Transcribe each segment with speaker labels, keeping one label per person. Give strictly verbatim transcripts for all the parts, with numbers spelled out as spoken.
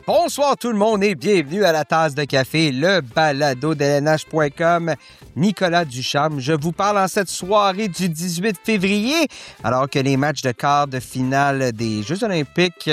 Speaker 1: Bonsoir tout le monde et bienvenue à la tasse de café, le balado de L N H point com. Nicolas Ducharme, je vous parle en cette soirée du dix-huit février, alors que les matchs de quart de finale des Jeux olympiques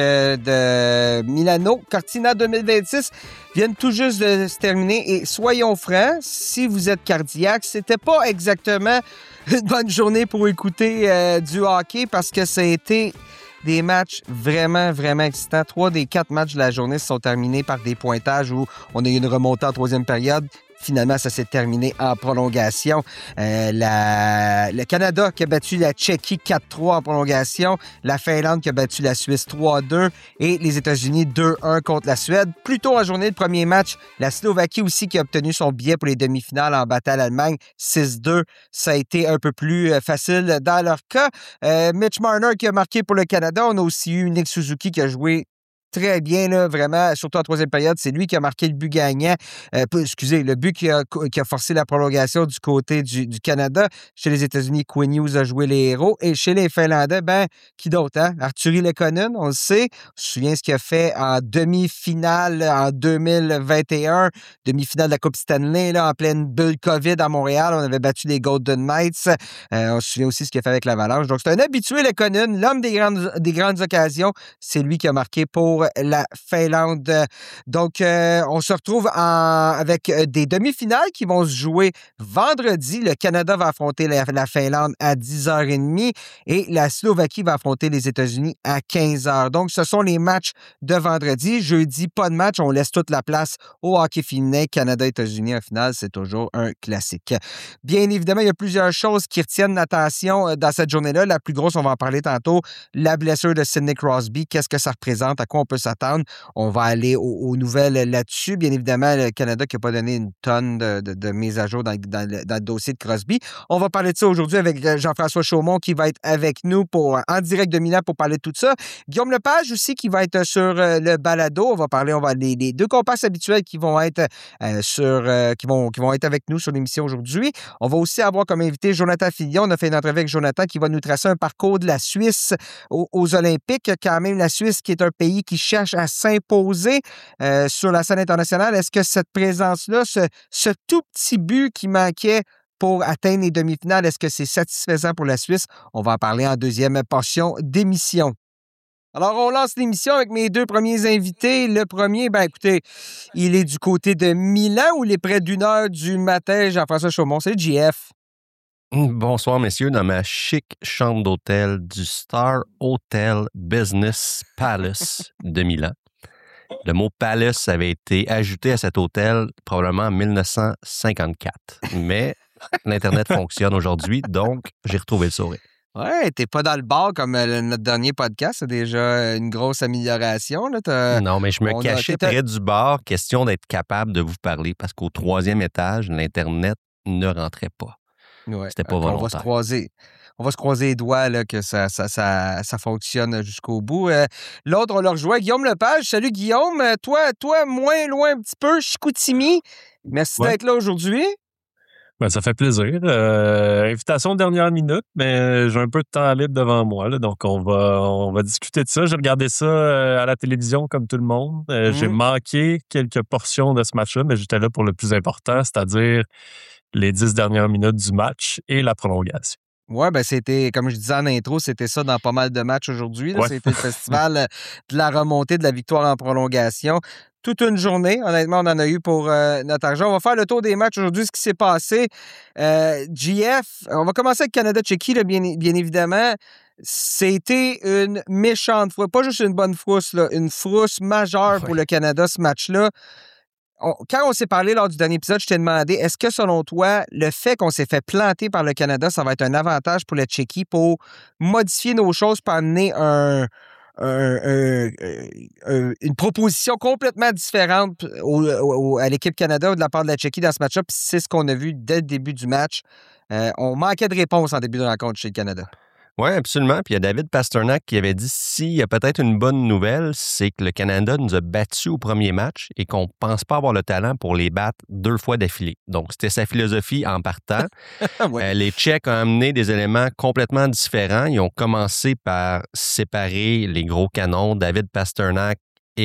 Speaker 1: de Milano Cortina deux mille vingt-six viennent tout juste de se terminer. Et soyons francs, si vous êtes cardiaque, c'était pas exactement une bonne journée pour écouter euh, du hockey parce que ça a été des matchs vraiment, vraiment excitants. Trois des quatre matchs de la journée se sont terminés par des pointages où on a eu une remontée en troisième période. Finalement, ça s'est terminé en prolongation. Euh, la, le Canada qui a battu la Tchéquie quatre trois en prolongation. La Finlande qui a battu la Suisse trois deux. Et les États-Unis deux un contre la Suède. Plus tôt en journée, le premier match, la Slovaquie aussi qui a obtenu son billet pour les demi-finales en battant l'Allemagne six deux. Ça a été un peu plus facile dans leur cas. Euh, Mitch Marner qui a marqué pour le Canada. On a aussi eu Nick Suzuki qui a joué très bien, là, vraiment, surtout en troisième période. C'est lui qui a marqué le but gagnant. Euh, excusez, le but qui a, qui a forcé la prolongation du côté du, du Canada. Chez les États-Unis, Quinn Hughes a joué les héros. Et chez les Finlandais, ben, qui d'autre, hein? Artturi Lehkonen, on le sait. On se souvient ce qu'il a fait en demi-finale en deux mille vingt et un. Demi-finale de la Coupe Stanley, là, en pleine bulle COVID à Montréal. On avait battu les Golden Knights. Euh, on se souvient aussi ce qu'il a fait avec l'Avalanche. Donc, c'est un habitué, Lehkonen, l'homme des grandes, des grandes occasions. C'est lui qui a marqué pour la Finlande. Donc, euh, on se retrouve en, avec des demi-finales qui vont se jouer vendredi. Le Canada va affronter la, la Finlande à dix heures trente et la Slovaquie va affronter les États-Unis à quinze heures. Donc, ce sont les matchs de vendredi. Jeudi, pas de match. On laisse toute la place au hockey féminin. Canada-États-Unis en finale, c'est toujours un classique. Bien évidemment, il y a plusieurs choses qui retiennent l'attention dans cette journée-là. La plus grosse, on va en parler tantôt, la blessure de Sidney Crosby. Qu'est-ce que ça représente? À quoi on peut s'attendre? On va aller aux, aux nouvelles là-dessus. Bien évidemment, le Canada qui n'a pas donné une tonne de, de, de mises à jour dans, dans, le, dans le dossier de Crosby. On va parler de ça aujourd'hui avec Jean-François Chaumont qui va être avec nous pour, en direct de Milan pour parler de tout ça. Guillaume Lepage aussi qui va être sur le balado. On va parler, on va les, les deux compasses habituels qui vont être euh, sur euh, qui vont qui vont être avec nous sur l'émission aujourd'hui. On va aussi avoir comme invité Jonathan Fillion. On a fait une entrevue avec Jonathan qui va nous tracer un parcours de la Suisse aux, aux Olympiques. Quand même, la Suisse qui est un pays qui cherche à s'imposer euh, sur la scène internationale. Est-ce que cette présence-là, ce, ce tout petit but qui manquait pour atteindre les demi-finales, est-ce que c'est satisfaisant pour la Suisse? On va en parler en deuxième portion d'émission. Alors, on lance l'émission avec mes deux premiers invités. Le premier, ben écoutez, il est du côté de Milan où il est près d'une heure du matin. Jean-François Chaumont, c'est J F.
Speaker 2: Bonsoir, messieurs, dans ma chic chambre d'hôtel du Star Hotel Business Palace de Milan. Le mot palace avait été ajouté à cet hôtel probablement en mille neuf cent cinquante-quatre. Mais l'Internet fonctionne aujourd'hui, donc j'ai retrouvé le sourire.
Speaker 1: Ouais, t'es pas dans le bar comme euh, notre dernier podcast. C'est déjà une grosse amélioration. Là. T'as...
Speaker 2: Non, mais je me
Speaker 1: On
Speaker 2: cachais
Speaker 1: a...
Speaker 2: près du bar, question d'être capable de vous parler, parce qu'au troisième étage, l'Internet ne rentrait pas.
Speaker 1: Ouais.
Speaker 2: C'était pas
Speaker 1: on
Speaker 2: volontaire.
Speaker 1: va se croiser. On va se croiser les doigts là, que ça, ça, ça, ça fonctionne jusqu'au bout. Euh, l'autre, on le rejoint, Guillaume Lepage. Salut Guillaume. Toi, toi, moins loin un petit peu, Chicoutimi. Merci ouais. d'être là aujourd'hui.
Speaker 3: Ben, ça fait plaisir. Euh, invitation de dernière minute, mais j'ai un peu de temps libre devant moi, là, donc on va, on va discuter de ça. J'ai regardé ça euh, à la télévision comme tout le monde. Euh, mmh. J'ai manqué quelques portions de ce match-là, mais j'étais là pour le plus important, c'est-à-dire les dix dernières minutes du match et la prolongation.
Speaker 1: Oui, ben c'était, comme je disais en intro, c'était ça dans pas mal de matchs aujourd'hui. Ouais. C'était le festival de la remontée de la victoire en prolongation. Toute une journée, honnêtement, on en a eu pour euh, notre argent. On va faire le tour des matchs aujourd'hui, ce qui s'est passé. Euh, J F, on va commencer avec Canada-Tchéquie, là, bien, bien évidemment. C'était une méchante frousse, pas juste une bonne frousse, là, une frousse majeure ouais. pour le Canada, ce match-là. On, quand on s'est parlé lors du dernier épisode, je t'ai demandé, est-ce que selon toi, le fait qu'on s'est fait planter par le Canada, ça va être un avantage pour la Tchéquie pour modifier nos choses, pour amener un, un, un, un, une proposition complètement différente au, au, à l'équipe Canada de la part de la Tchéquie dans ce match-là? Puis c'est ce qu'on a vu dès le début du match. Euh, on manquait de réponse en début de rencontre chez le Canada.
Speaker 2: Oui, absolument. Puis il y a David Pastrnak qui avait dit s'il y a peut-être une bonne nouvelle, c'est que le Canada nous a battus au premier match et qu'on ne pense pas avoir le talent pour les battre deux fois d'affilée. Donc, c'était sa philosophie en partant. ouais. euh, les Tchèques ont amené des éléments complètement différents. Ils ont commencé par séparer les gros canons, David Pastrnak et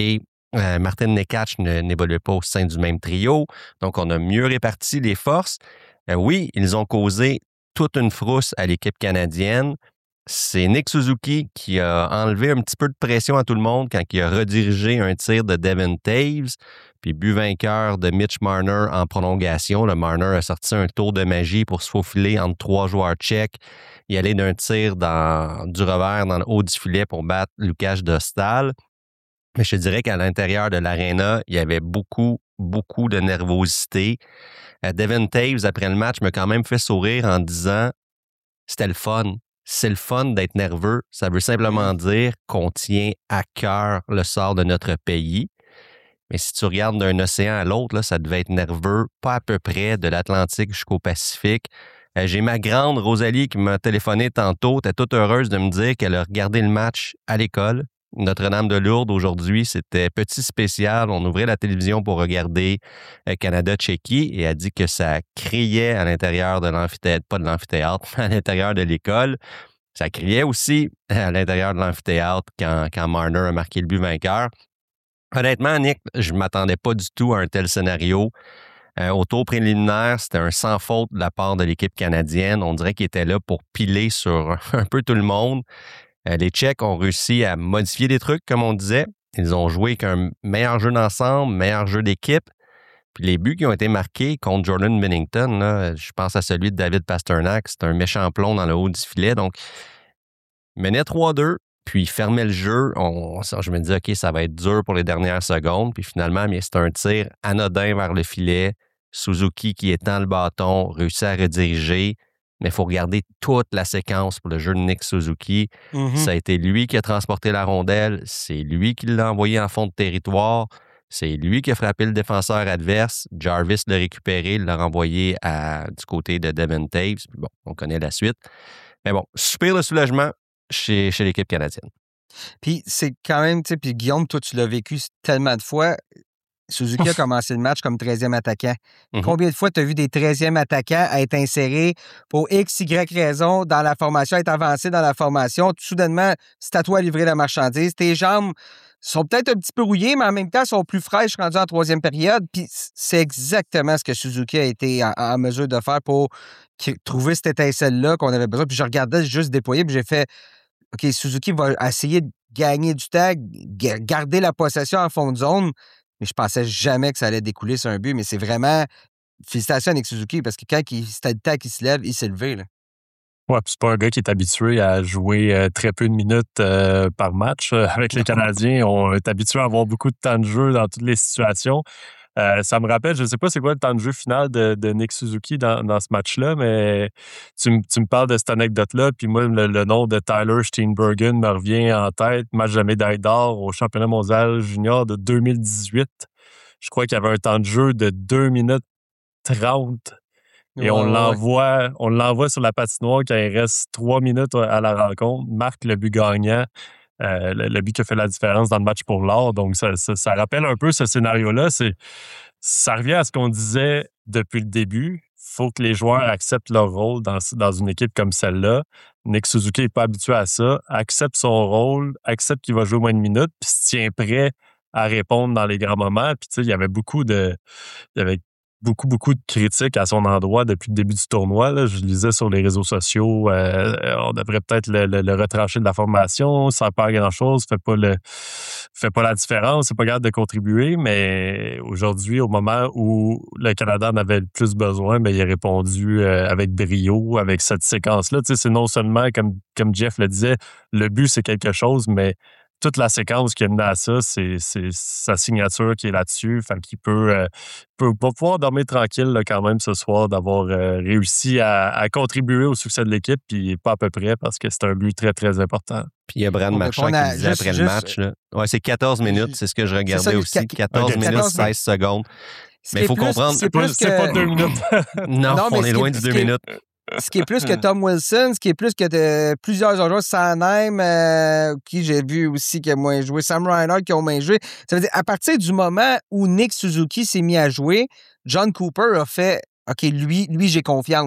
Speaker 2: Euh, Martin Necas ne, n'évoluait pas au sein du même trio. Donc, on a mieux réparti les forces. Euh, oui, ils ont causé toute une frousse à l'équipe canadienne. C'est Nick Suzuki qui a enlevé un petit peu de pression à tout le monde quand il a redirigé un tir de Devin Taves, puis but vainqueur de Mitch Marner en prolongation. Le Marner a sorti un tour de magie pour se faufiler entre trois joueurs tchèques. Il allait d'un tir dans, du revers dans le haut du filet pour battre Lukáš Dostal. Mais je te dirais qu'à l'intérieur de l'aréna, il y avait beaucoup, beaucoup de nervosité. Euh, Devin Taves, après le match, m'a quand même fait sourire en disant « C'était le fun. C'est le fun d'être nerveux. Ça veut simplement dire qu'on tient à cœur le sort de notre pays. » Mais si tu regardes d'un océan à l'autre, là, ça devait être nerveux, pas à peu près, de l'Atlantique jusqu'au Pacifique. Euh, j'ai ma grande Rosalie qui m'a téléphoné tantôt. Elle était toute heureuse de me dire qu'elle a regardé le match à l'école. Notre-Dame-de-Lourdes, aujourd'hui, c'était petit spécial. On ouvrait la télévision pour regarder euh, Canada-Tchéquie et elle a dit que ça criait à l'intérieur de l'amphithéâtre, pas de l'amphithéâtre, mais à l'intérieur de l'école. Ça criait aussi à l'intérieur de l'amphithéâtre quand, quand Marner a marqué le but vainqueur. Honnêtement, Nick, je ne m'attendais pas du tout à un tel scénario. Euh, au tour préliminaire, c'était un sans faute de la part de l'équipe canadienne. On dirait qu'ils étaient là pour piler sur un peu tout le monde. Euh, les Tchèques ont réussi à modifier des trucs, comme on disait. Ils ont joué avec un meilleur jeu d'ensemble, meilleur jeu d'équipe. Puis les buts qui ont été marqués contre Jordan Binnington, là, je pense à celui de David Pastrnak, c'est un méchant plomb dans le haut du filet. Donc, menait trois deux, puis fermait le jeu. On, je me disais, OK, ça va être dur pour les dernières secondes. Puis finalement, mais c'est un tir anodin vers le filet. Suzuki qui étend le bâton, réussit à rediriger. Mais il faut regarder toute la séquence pour le jeu de Nick Suzuki. Mm-hmm. Ça a été lui qui a transporté la rondelle. C'est lui qui l'a envoyé en fond de territoire. C'est lui qui a frappé le défenseur adverse. Jarvis l'a récupéré, il l'a renvoyé à, du côté de Devin Taves. Bon, on connaît la suite. Mais bon, super le soulagement chez, chez l'équipe canadienne.
Speaker 1: Puis c'est quand même, tu sais, puis Guillaume, toi, tu l'as vécu tellement de fois. Suzuki a commencé le match comme treizième attaquant. Mm-hmm. Combien de fois tu as vu des treizième attaquants à être insérés pour X, Y raison dans la formation, être avancé dans la formation? Tout soudainement, c'est à toi de livrer la marchandise. Tes jambes sont peut-être un petit peu rouillées, mais en même temps, sont plus fraîches rendues en troisième période. Puis c'est exactement ce que Suzuki a été en, en mesure de faire pour trouver cette étincelle-là qu'on avait besoin. Puis je regardais juste déployer, puis j'ai fait OK, Suzuki va essayer de gagner du temps, garder la possession en fond de zone. Mais je pensais jamais que ça allait découler sur un but. Mais c'est vraiment... Félicitations à Nick Suzuki, parce que quand il, c'était le temps qu'il se lève, il s'est levé. Là.
Speaker 3: Ouais, puis c'est pas un gars qui est habitué à jouer euh, très peu de minutes euh, par match. Euh, avec les Canadiens, on est habitué à avoir beaucoup de temps de jeu dans toutes les situations. Euh, ça me rappelle, je ne sais pas c'est quoi le temps de jeu final de, de Nick Suzuki dans, dans ce match-là, mais tu, tu me parles de cette anecdote-là, puis moi, le, le nom de Tyler Steenbergen me revient en tête, match de médaille d'or au championnat mondial junior de deux mille dix-huit. Je crois qu'il y avait un temps de jeu de deux minutes trente. Et ouais, on l'envoie, ouais. on l'envoie sur la patinoire quand il reste trois minutes à la rencontre, marque le but gagnant. Euh, le, le but qui a fait la différence dans le match pour l'or. Donc, ça, ça, ça rappelle un peu ce scénario-là. C'est, ça revient à ce qu'on disait depuis le début. Il faut que les joueurs acceptent leur rôle dans, dans une équipe comme celle-là. Nick Suzuki n'est pas habitué à ça. Accepte son rôle, accepte qu'il va jouer moins de minutes, puis se tient prêt à répondre dans les grands moments. Puis, tu sais, il y avait beaucoup de... Il y avait beaucoup, beaucoup de critiques à son endroit depuis le début du tournoi. Là. Je lisais sur les réseaux sociaux, euh, on devrait peut-être le, le, le retrancher de la formation, ça ne fait pas grand-chose, fait pas le fait pas la différence, c'est pas capable de contribuer, mais aujourd'hui, au moment où le Canada en avait le plus besoin, bien, il a répondu euh, avec brio, avec cette séquence-là. Tu sais, c'est non seulement, comme, comme Jeff le disait, le but, c'est quelque chose, mais toute la séquence qui a mené à ça, c'est, c'est sa signature qui est là-dessus. Fait qu'il peut, euh, peut pas pouvoir dormir tranquille là, quand même ce soir d'avoir euh, réussi à, à contribuer au succès de l'équipe, puis pas à peu près parce que c'est un but très, très important.
Speaker 2: Puis il y a Brad Marchand qui disait juste, après juste, le match. Là. Ouais, c'est quatorze minutes, c'est ce que je regardais ça, aussi. quatorze okay, minutes, seize secondes. Mais il faut plus, comprendre.
Speaker 3: C'est, plus c'est que... pas deux minutes.
Speaker 2: non, non on est loin de deux minutes.
Speaker 1: Ce qui est plus que Tom Wilson, ce qui est plus que de plusieurs joueurs, Sanheim, euh, qui j'ai vu aussi qui a moins joué, Sam Reinhart qui a moins joué. Ça veut dire, à partir du moment où Nick Suzuki s'est mis à jouer, John Cooper a fait « OK, lui, lui j'ai confiance.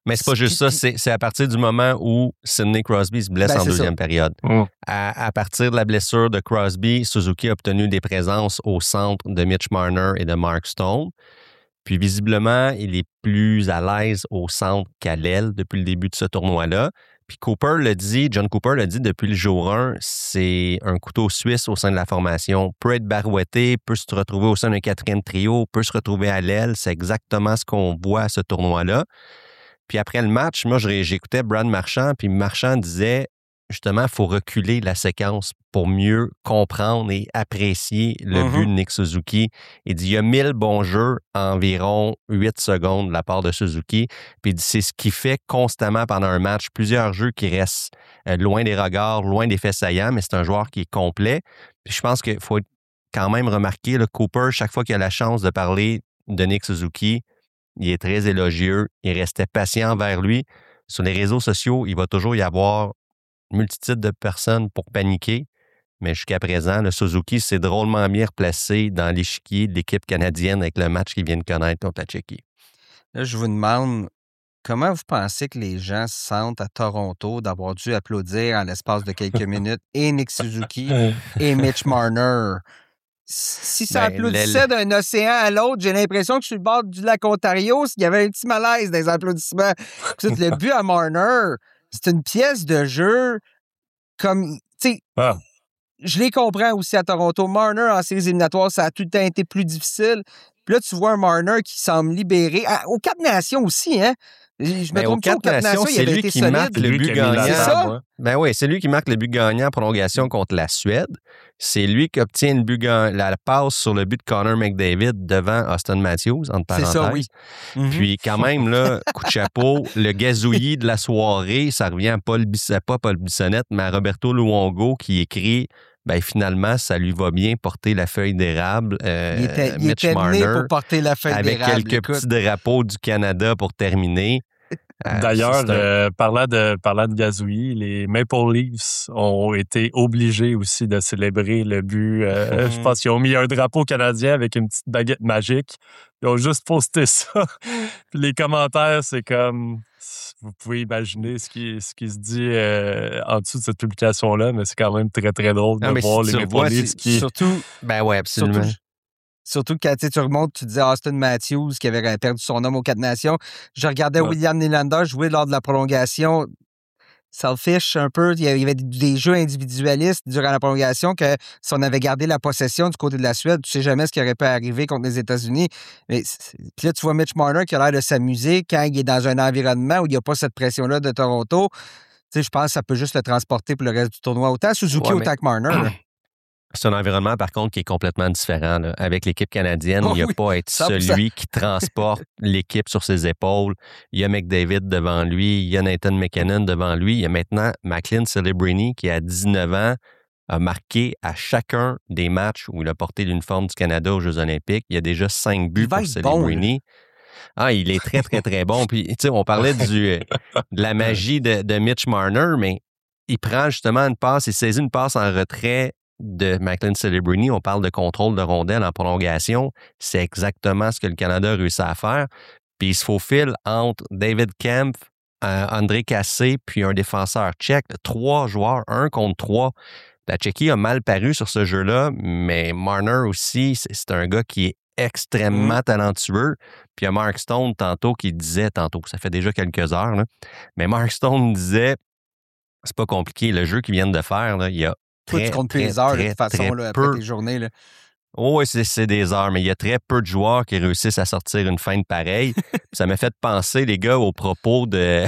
Speaker 2: Mais c'est pas juste ça, c'est, c'est à partir du moment où Sidney Crosby se blesse
Speaker 1: Ben,
Speaker 2: en
Speaker 1: c'est
Speaker 2: deuxième
Speaker 1: ça.
Speaker 2: période.
Speaker 3: Mm.
Speaker 2: À, à partir de la blessure de Crosby, Suzuki a obtenu des présences au centre de Mitch Marner et de Mark Stone. Puis visiblement, il est plus à l'aise au centre qu'à l'aile depuis le début de ce tournoi-là. Puis Cooper le dit, John Cooper le dit depuis le jour un, c'est un couteau suisse au sein de la formation. Peut être barouetté, peut se retrouver au sein d'un quatrième trio, peut se retrouver à l'aile. C'est exactement ce qu'on voit à ce tournoi-là. Puis après le match, moi, j'écoutais Brad Marchand, puis Marchand disait, justement, il faut reculer la séquence pour mieux comprendre et apprécier le
Speaker 1: Mm-hmm.
Speaker 2: but de Nick Suzuki. Il dit, il y a mille bons jeux en environ huit secondes de la part de Suzuki. Puis il dit, c'est ce qui fait constamment pendant un match plusieurs jeux qui restent euh, loin des regards, loin des faits saillants, mais c'est un joueur qui est complet. Puis je pense qu'il faut quand même remarquer, le Cooper, chaque fois qu'il a la chance de parler de Nick Suzuki, il est très élogieux, il restait patient envers lui. Sur les réseaux sociaux, il va toujours y avoir une multitude de personnes pour paniquer, mais jusqu'à présent, le Suzuki s'est drôlement bien replacé dans l'échiquier de l'équipe canadienne avec le match qu'il vient de connaître contre la Tchéquie.
Speaker 1: Là, je vous demande, comment vous pensez que les gens se sentent à Toronto d'avoir dû applaudir en l'espace de quelques minutes et Nick Suzuki et Mitch Marner? Si ça
Speaker 2: Ben,
Speaker 1: applaudissait d'un océan à l'autre, j'ai l'impression que je suis le bord du lac Ontario, s'il y avait un petit malaise dans les applaudissements. Écoute, le but à Marner, c'est une pièce de jeu comme, tu sais,
Speaker 3: Ah.
Speaker 1: je les comprends aussi à Toronto. Marner, en séries éliminatoires, ça a tout le temps été plus difficile. Puis là, tu vois un Marner qui semble libéré. Ah, aux Quatre Nations aussi, hein? Je me
Speaker 2: Ben, aux
Speaker 1: trompe pas, aux
Speaker 2: Quatre
Speaker 1: Quatre Nations,
Speaker 2: Nations,
Speaker 1: il
Speaker 2: c'est
Speaker 1: avait
Speaker 2: lui
Speaker 1: été
Speaker 2: qui
Speaker 1: solide.
Speaker 2: marque le
Speaker 3: Lui
Speaker 2: but
Speaker 3: qui a mis la
Speaker 2: gagnant.
Speaker 1: C'est ça?
Speaker 3: table, ouais.
Speaker 2: Ben oui, c'est lui qui marque le but gagnant en prolongation contre la Suède. C'est lui qui obtient le but ga- la passe sur le but de Connor McDavid devant Austin Matthews, entre
Speaker 1: C'est
Speaker 2: parenthèses.
Speaker 1: ça, oui. Mhm.
Speaker 2: Puis quand même, là, coup de chapeau, le gazouillis de la soirée, ça revient à Paul, Bis- pas Paul Bissonnette, mais à Roberto Luongo qui écrit ben finalement, ça lui va bien porter la feuille d'érable. Euh,
Speaker 1: Il était, il
Speaker 2: Mitch
Speaker 1: était né
Speaker 2: Marner,
Speaker 1: pour porter la feuille
Speaker 2: avec
Speaker 1: d'érable.
Speaker 2: quelques
Speaker 1: écoute.
Speaker 2: petits drapeaux du Canada pour terminer. Euh,
Speaker 3: D'ailleurs,
Speaker 2: c'est un-
Speaker 3: euh, parlant de parlant de gazouillis, les Maple Leafs ont été obligés aussi de célébrer le but. Euh, je pense qu'ils ont mis un drapeau canadien avec une petite baguette magique. Ils ont juste posté ça. Puis les commentaires, c'est comme... Vous pouvez imaginer ce qui, ce qui se dit euh, en dessous de cette publication-là, mais c'est quand même très, très drôle de
Speaker 2: Non, mais
Speaker 3: voir
Speaker 2: si
Speaker 3: les
Speaker 2: tu
Speaker 3: Maple
Speaker 2: revois,
Speaker 3: Leafs
Speaker 2: c'est-
Speaker 3: qui...
Speaker 1: Surtout,
Speaker 2: Ben ouais, absolument.
Speaker 1: surtout, surtout quand tu sais, tu remontes, tu disais Austin Matthews qui avait perdu son homme aux Quatre Nations. Je regardais
Speaker 3: Ouais.
Speaker 1: William Nylander jouer lors de la prolongation. Selfish un peu. Il y avait des jeux individualistes durant la prolongation que si on avait gardé la possession du côté de la Suède, tu sais jamais ce qui aurait pu arriver contre les États-Unis. Mais c'est- puis là, tu vois Mitch Marner qui a l'air de s'amuser quand il est dans un environnement où il n'y a pas cette pression-là de Toronto. Tu sais, je pense que ça peut juste le transporter pour le reste du tournoi. Autant Suzuki,
Speaker 2: Ouais, mais-
Speaker 1: autant que Marner. là.
Speaker 2: C'est un environnement, par contre, qui est complètement différent. là. Avec l'équipe canadienne,
Speaker 1: Oh
Speaker 2: il n'y a
Speaker 1: oui,
Speaker 2: pas à être
Speaker 1: cent pour cent.
Speaker 2: celui qui transporte l'équipe sur ses épaules. Il y a McDavid devant lui, il y a Nathan McKinnon devant lui. Il y a maintenant Macklin Celebrini qui, à dix-neuf ans, a marqué à chacun des matchs où il a porté l'uniforme du Canada aux Jeux olympiques. Il y a déjà cinq buts
Speaker 1: Il va
Speaker 2: pour
Speaker 1: être bon,
Speaker 2: Celebrini. Ah, il est très, très, très bon. Puis, tu sais, on parlait du, de la magie de, de Mitch Marner, mais il prend justement une passe, il saisit une passe en retrait de Macklin Celebrini. On parle de contrôle de rondelle en prolongation. C'est exactement ce que le Canada a réussi à faire. Puis il se faufile entre David Kempf, euh, André Cassé, puis un défenseur tchèque. Trois joueurs, un contre trois. La Tchéquie a mal paru sur ce jeu-là, mais Marner aussi, c'est, c'est un gars qui est extrêmement
Speaker 1: Mm.
Speaker 2: talentueux. Puis il y a Mark Stone tantôt qui disait, tantôt, ça fait déjà quelques heures, là, mais Mark Stone disait, c'est pas compliqué, le jeu qu'ils viennent de faire, là, il y a
Speaker 1: Toi,
Speaker 2: très,
Speaker 1: tu comptes plus
Speaker 2: très,
Speaker 1: les heures, de
Speaker 2: très,
Speaker 1: toute façon,
Speaker 2: très
Speaker 1: là, après
Speaker 2: peu.
Speaker 1: tes journées. Là.
Speaker 2: Oh, oui, c'est, c'est des heures, mais il y a très peu de joueurs qui réussissent à sortir une fin de pareille. Ça m'a fait penser, les gars, au propos de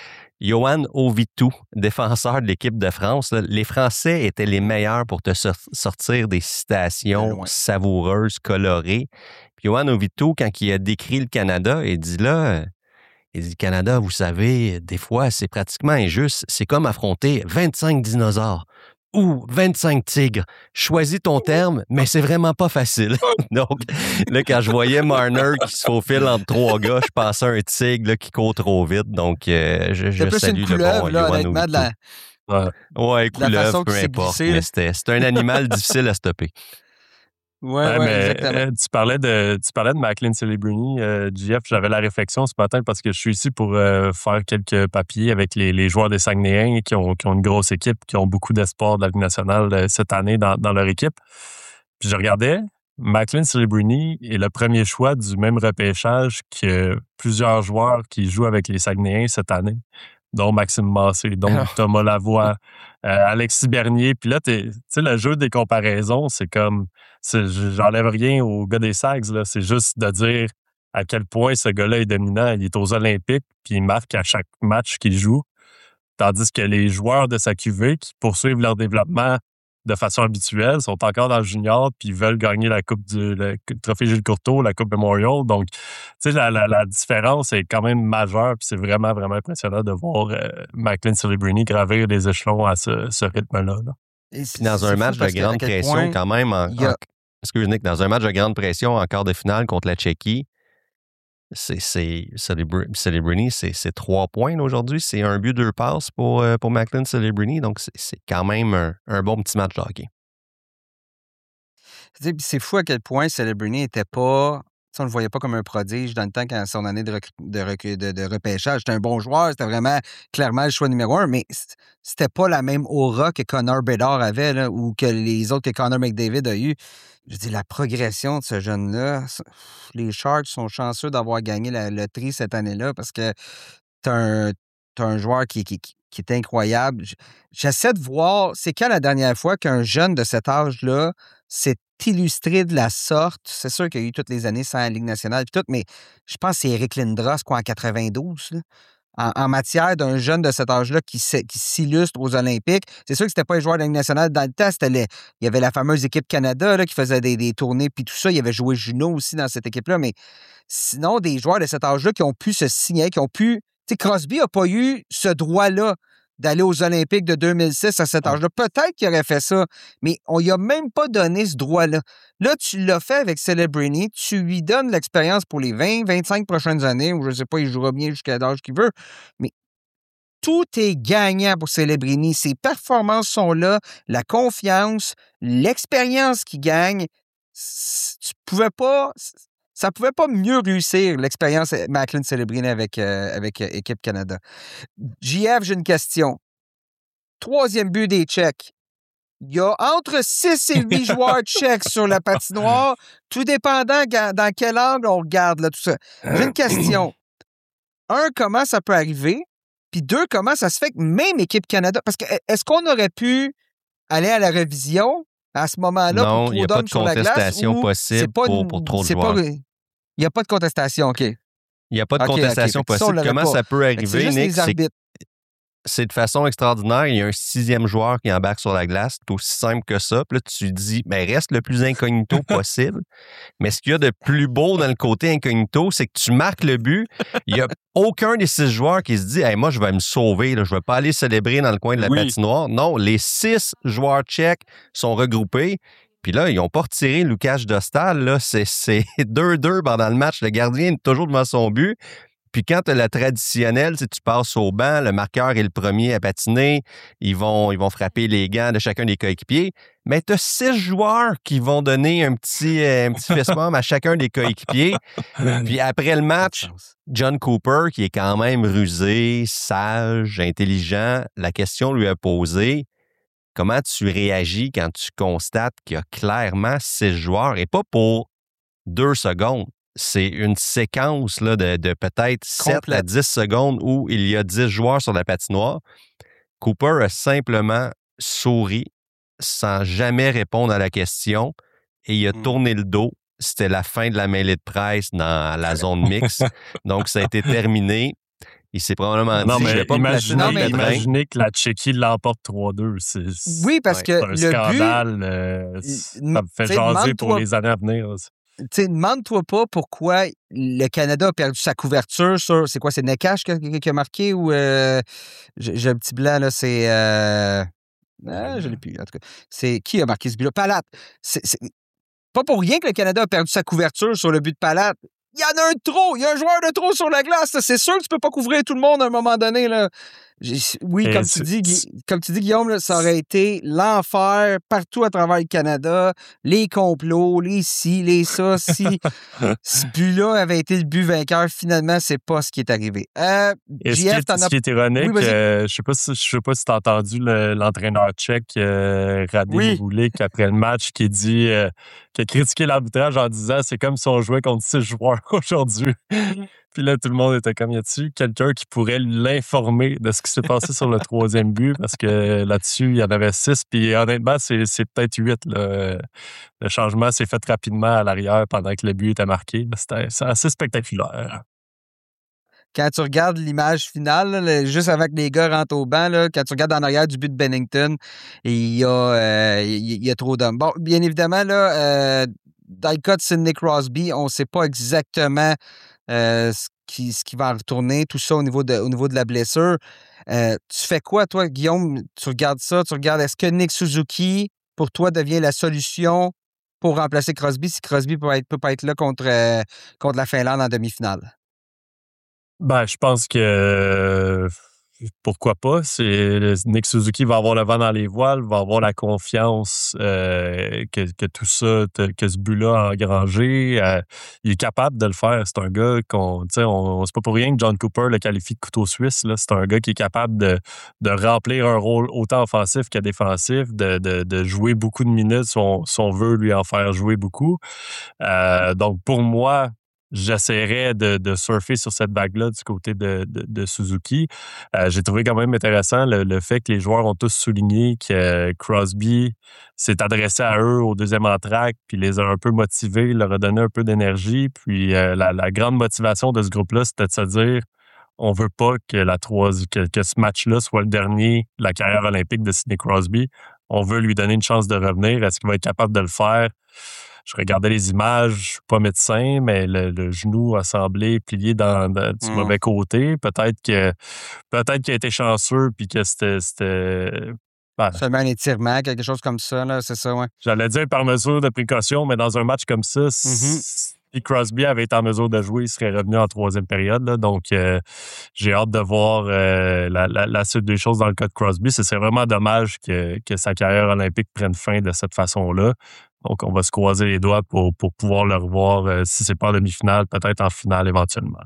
Speaker 2: Johan Ovitu, défenseur de l'équipe de France. Là. Les Français étaient les meilleurs pour te sor- sortir des
Speaker 1: De
Speaker 2: citations
Speaker 1: loin.
Speaker 2: savoureuses, colorées. Puis Johan Ovitu, quand il a décrit le Canada, il dit là, il dit, Canada, vous savez, des fois, c'est pratiquement injuste. C'est comme affronter vingt-cinq dinosaures ou vingt-cinq tigres. Choisis ton terme, mais c'est vraiment pas facile. Donc, là, quand je voyais Marner qui se faufile entre trois gars, je pensais à un tigre là, qui court trop vite. Donc, euh, je, je
Speaker 1: C'est plus
Speaker 2: salue
Speaker 1: une
Speaker 2: le
Speaker 1: couleuvre,
Speaker 2: bon
Speaker 1: là,
Speaker 2: Johan
Speaker 1: honnêtement, de
Speaker 2: Ovitu.
Speaker 1: la,
Speaker 3: Ouais.
Speaker 2: Ouais,
Speaker 1: de la
Speaker 2: couleuvre,
Speaker 1: façon
Speaker 2: peu
Speaker 1: qu'il s'est
Speaker 2: importe.
Speaker 1: glissé.
Speaker 2: Mais
Speaker 1: là.
Speaker 2: c'était, c'était un animal difficile à stopper.
Speaker 1: Ouais,
Speaker 3: Ouais,
Speaker 1: ouais,
Speaker 3: mais
Speaker 1: exactement.
Speaker 3: euh, tu parlais de tu parlais de Macklin Celebrini, euh, J F. J'avais la réflexion ce matin parce que je suis ici pour euh, faire quelques papiers avec les, les joueurs des Saguenayens qui ont, qui ont une grosse équipe, qui ont beaucoup d'espoir de la Ligue nationale euh, cette année dans, dans leur équipe. Puis je regardais, Macklin Celebrini est le premier choix du même repêchage que plusieurs joueurs qui jouent avec les Saguenayens cette année, dont Maxime Massé, dont Thomas Lavoie, euh, Alexis Bernier. Puis là, tu sais, le jeu des comparaisons, c'est comme, c'est, j'enlève rien au gars des Sags, là. C'est juste de dire à quel point ce gars-là est dominant. Il est aux Olympiques, puis il marque à chaque match qu'il joue. Tandis que les joueurs de sa Q V qui poursuivent leur développement de façon habituelle sont encore dans le junior puis veulent gagner la coupe du le trophée Gilles Courteau, la coupe Memorial. Donc, tu sais, la, la, la différence est quand même majeure puis c'est vraiment, vraiment impressionnant de voir euh, Macklin Celebrini gravir des échelons à ce, ce rythme-là. Là.
Speaker 2: Puis dans un match de grande pression, quand même, en, a... en, excuse Nick, dans un match de grande pression en quart de finale contre la Tchéquie, c'est, c'est Celebrini, c'est, c'est trois points là, aujourd'hui. C'est un but, deux passes pour, euh, pour Macklin Celebrini. Donc, c'est, c'est quand même un, un bon petit match de hockey.
Speaker 1: C'est fou à quel point Celebrini n'était pas... On ne le voyait pas comme un prodige dans le temps quand son année de, rec... de, rec... de, de repêchage. C'était un bon joueur, c'était vraiment clairement le choix numéro un, mais c'était pas la même aura que Connor Bedard avait là, ou que les autres que Connor McDavid a eu. Je dis la progression de ce jeune-là, les Sharks sont chanceux d'avoir gagné la loterie cette année-là parce que t'as un, t'as un joueur qui, qui, qui est incroyable. J'essaie de voir, c'est quand la dernière fois qu'un jeune de cet âge-là s'est illustré de la sorte. C'est sûr qu'il y a eu toutes les années sans la Ligue nationale et tout, mais je pense que c'est Eric Lindros, quoi, en quatre-vingt-douze, là. En, en matière d'un jeune de cet âge-là qui, qui s'illustre aux Olympiques. C'est sûr que c'était pas les joueurs de la Ligue nationale. Dans le temps, c'était les, il y avait la fameuse équipe Canada là, qui faisait des, des tournées puis tout ça. Il y avait joué Juno aussi dans cette équipe-là. Mais sinon, des joueurs de cet âge-là qui ont pu se signer, qui ont pu... Tu sais, Crosby n'a pas eu ce droit-là d'aller aux Olympiques de deux mille six à cet âge-là. Peut-être qu'il aurait fait ça, mais on lui a même pas donné ce droit-là. Là, tu l'as fait avec Celebrini, tu lui donnes l'expérience pour les vingt, vingt-cinq prochaines années, ou je sais pas, il jouera bien jusqu'à l'âge qu'il veut, mais tout est gagnant pour Celebrini. Ses performances sont là, la confiance, l'expérience qu'il gagne. Tu pouvais pas... Ça pouvait pas mieux réussir, l'expérience Macklin Celebrini avec, euh, avec euh, Équipe Canada. J F, j'ai une question. Troisième but des Tchèques. Il y a entre six et huit joueurs tchèques sur la patinoire, tout dépendant dans quel angle on regarde là, tout ça. J'ai une question. Un, comment ça peut arriver? Puis deux, comment ça se fait que même Équipe Canada... Parce que est-ce qu'on aurait pu aller à la révision à ce moment-là
Speaker 2: non,
Speaker 1: pour
Speaker 2: trop d'hommes sur la glace? Non, il n'y a pas de contestation possible
Speaker 1: pas
Speaker 2: pour,
Speaker 1: une,
Speaker 2: pour trop de joueurs.
Speaker 1: Pas, il n'y a pas de contestation, OK.
Speaker 2: Il n'y a pas de
Speaker 1: okay,
Speaker 2: contestation
Speaker 1: okay.
Speaker 2: possible. Ça, comment pas. Ça peut arriver,
Speaker 1: c'est juste
Speaker 2: Nick?
Speaker 1: Les arbitres.
Speaker 2: C'est de façon extraordinaire. Il y a un sixième joueur qui embarque sur la glace. C'est aussi simple que ça. Puis là, tu dis, ben, reste le plus incognito possible. Mais ce qu'il y a de plus beau dans le côté incognito, c'est que tu marques le but. Il n'y a aucun des six joueurs qui se dit, hey, moi, je vais me sauver. Là. Je ne vais pas aller célébrer dans le coin de la oui. patinoire. Non, les six joueurs tchèques sont regroupés. Puis là, ils n'ont pas retiré Lukáš Dostal. Là. C'est, c'est deux deux pendant le match. Le gardien est toujours devant son but. Puis quand tu as la traditionnelle, tu passes au banc, le marqueur est le premier à patiner, ils vont, ils vont frapper les gants de chacun des coéquipiers, mais tu as six joueurs qui vont donner un petit, un petit fist-bump à chacun des coéquipiers. Puis après le match, John Cooper, qui est quand même rusé, sage, intelligent, la question lui a posé, comment tu réagis quand tu constates qu'il y a clairement six joueurs, et pas pour deux secondes. C'est une séquence là, de, de peut-être sept à dix secondes où il y a dix joueurs sur la patinoire. Cooper a simplement souri sans jamais répondre à la question et il a mmh. tourné le dos. C'était la fin de la mêlée de presse dans la zone mixte. Donc, ça a été terminé. Il s'est probablement
Speaker 3: non,
Speaker 2: dit,
Speaker 3: mais
Speaker 2: je vais pas
Speaker 3: imaginez,
Speaker 2: me placer
Speaker 3: imaginez que la Tchéquie l'emporte trois deux. C'est, c'est,
Speaker 1: oui, parce
Speaker 3: ouais,
Speaker 1: que
Speaker 3: c'est un
Speaker 1: le
Speaker 3: scandale.
Speaker 1: but...
Speaker 3: Euh, ça me fait jaser pour les années à venir.
Speaker 1: Tu sais, demande-toi pas pourquoi le Canada a perdu sa couverture sur... C'est quoi, c'est Nekash qui, qui a marqué ou... Euh, j'ai, j'ai un petit blanc, là, c'est... Euh, ah, je l'ai plus, en tout cas. C'est qui a marqué ce but-là? Palat. C'est, c'est pas pour rien que le Canada a perdu sa couverture sur le but de Palat. Il y en a un de trop. Il y a un joueur de trop sur la glace. C'est sûr que tu peux pas couvrir tout le monde à un moment donné, là. Oui, comme tu, dis, comme tu dis, Guillaume, là, ça aurait été l'enfer partout à travers le Canada, les complots, les ci, les ça, si ce but-là avait été le but vainqueur, finalement, c'est pas ce qui est arrivé. Euh,
Speaker 3: Et
Speaker 1: J F,
Speaker 3: ce, qui est,
Speaker 1: t'en
Speaker 3: ce
Speaker 1: as...
Speaker 3: qui est ironique,
Speaker 1: oui,
Speaker 3: euh, je sais pas si je sais pas si t'as entendu le, l'entraîneur tchèque euh, Radim
Speaker 1: oui.
Speaker 3: Roulik après le match qui dit euh, qui a critiqué l'arbitrage en disant c'est comme si on jouait contre six joueurs aujourd'hui. Puis là, tout le monde était comme, y a-t-il quelqu'un qui pourrait l'informer de ce qui s'est passé sur le troisième but? Parce que là-dessus, il y en avait six. Puis honnêtement, c'est, c'est peut-être huit. Là. Le changement s'est fait rapidement à l'arrière pendant que le but était marqué. C'était c'est assez spectaculaire.
Speaker 1: Quand tu regardes l'image finale, là, juste avant que les gars rentrent au banc, là, quand tu regardes en arrière du but de Bennington, il y a, euh, il y a trop d'hommes. Bon, bien évidemment, là, euh, dans le cas de Sidney Crosby, on ne sait pas exactement euh, ce, qui, ce qui va en retourner, tout ça au niveau de, au niveau de la blessure. Euh, tu fais quoi, toi, Guillaume? Tu regardes ça, tu regardes, est-ce que Nick Suzuki, pour toi, devient la solution pour remplacer Crosby si Crosby peut être, peut pas être là contre, euh, contre la Finlande en demi-finale?
Speaker 3: Ben, je pense que euh, pourquoi pas. C'est Nick Suzuki va avoir le vent dans les voiles, va avoir la confiance euh, que, que tout ça, que ce but-là a engrangé. Euh, il est capable de le faire. C'est un gars qu'on, tu sais, on, c'est pas pour rien que John Cooper le qualifie de couteau suisse. Là, c'est un gars qui est capable de, de remplir un rôle autant offensif que défensif, de, de, de jouer beaucoup de minutes si on, si on veut lui en faire jouer beaucoup. Euh, donc pour moi, j'essaierais de, de surfer sur cette vague-là du côté de, de, de Suzuki. Euh, j'ai trouvé quand même intéressant le, le fait que les joueurs ont tous souligné que Crosby s'est adressé à eux au deuxième entracte, puis les a un peu motivés, leur a donné un peu d'énergie. Puis euh, la, la grande motivation de ce groupe-là, c'était de se dire on veut pas que, la troisième, que, que ce match-là soit le dernier de la carrière olympique de Sidney Crosby. On veut lui donner une chance de revenir. Est-ce qu'il va être capable de le faire? Je regardais les images, je suis pas médecin, mais le, le genou a semblé plié dans, dans du mmh. mauvais côté. Peut-être que peut-être qu'il a été chanceux puis que c'était. c'était
Speaker 1: ben, seulement un étirement, quelque chose comme ça, là, c'est ça, ouais.
Speaker 3: J'allais dire par mesure de précaution, mais dans un match comme ça, mmh. si Crosby avait été en mesure de jouer, il serait revenu en troisième période. Là, donc, euh, j'ai hâte de voir euh, la, la, la suite des choses dans le cas de Crosby. Ce serait vraiment dommage que, que sa carrière olympique prenne fin de cette façon-là. Donc, on va se croiser les doigts pour, pour pouvoir le revoir, euh, si c'est pas en demi-finale, peut-être en finale éventuellement.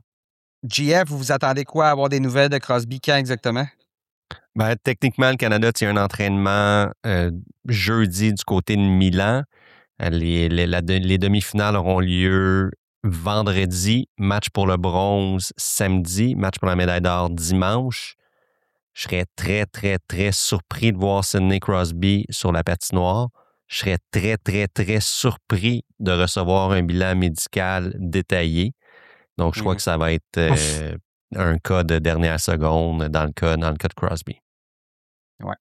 Speaker 1: J F, vous vous attendez quoi à avoir des nouvelles de Crosby quand exactement?
Speaker 2: Ben, techniquement, le Canada tient un entraînement euh, jeudi du côté de Milan. Les, les, la, les demi-finales auront lieu vendredi, match pour le bronze samedi, match pour la médaille d'or dimanche. Je serais très, très, très surpris de voir Sidney Crosby sur la patinoire. Je serais très, très, très surpris de recevoir un bilan médical détaillé. Donc, je mmh. crois que ça va être euh, un cas de dernière seconde dans le cas, dans le cas de Crosby.
Speaker 1: Ouais.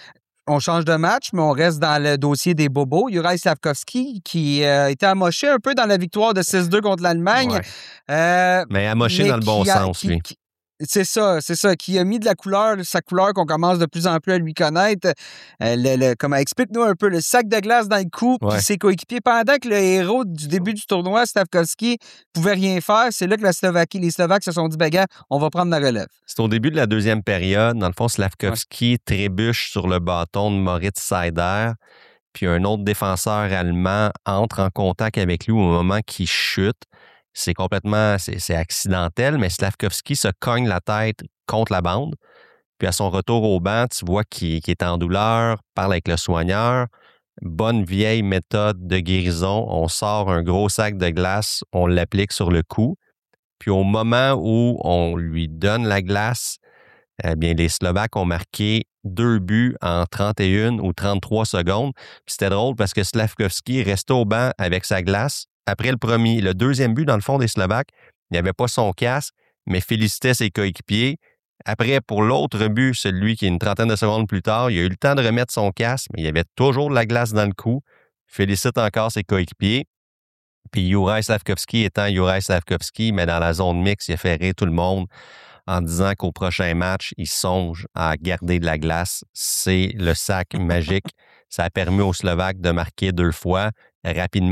Speaker 1: On change de match, mais on reste dans le dossier des bobos. Juraj Slafkovský, qui a euh, été amoché un peu dans la victoire de six deux contre l'Allemagne.
Speaker 2: Ouais.
Speaker 1: Euh,
Speaker 2: mais amoché mais dans le bon
Speaker 1: a,
Speaker 2: sens,
Speaker 1: qui,
Speaker 2: lui.
Speaker 1: Qui, c'est ça, c'est ça, qui a mis de la couleur, sa couleur qu'on commence de plus en plus à lui connaître. Euh, le, le, comment, explique-nous un peu, le sac de glace dans le cou, ouais. puis ses coéquipiers. Pendant que le héros du début du tournoi, Slafkovský, pouvait rien faire, c'est là que la Slovaquie, les Slovaques se sont dit, ben gars, on va prendre la relève.
Speaker 2: C'est au début de la deuxième période. Dans le fond, Slafkovský ouais. trébuche sur le bâton de Moritz Seider, puis un autre défenseur allemand entre en contact avec lui au moment qu'il chute. C'est complètement, c'est, c'est accidentel, mais Slafkovský se cogne la tête contre la bande. Puis à son retour au banc, tu vois qu'il, qu'il est en douleur, parle avec le soigneur. Bonne vieille méthode de guérison. On sort un gros sac de glace, on l'applique sur le cou. Puis au moment où on lui donne la glace, eh bien, les Slovaques ont marqué deux buts en trente et une ou trente-trois secondes. Puis c'était drôle parce que Slafkovský restait au banc avec sa glace. Après le premier, le deuxième but, dans le fond des Slovaques, il n'avait pas son casque, mais félicitait ses coéquipiers. Après, pour l'autre but, celui qui est une trentaine de secondes plus tard, il a eu le temps de remettre son casque, mais il y avait toujours de la glace dans le cou. Félicite encore ses coéquipiers. Puis Juraj Slafkovský étant Juraj Slafkovský, mais dans la zone mixte, il a fait rire tout le monde en disant qu'au prochain match, il songe à garder de la glace. C'est le sac magique. Ça a permis aux Slovaques de marquer deux fois rapidement.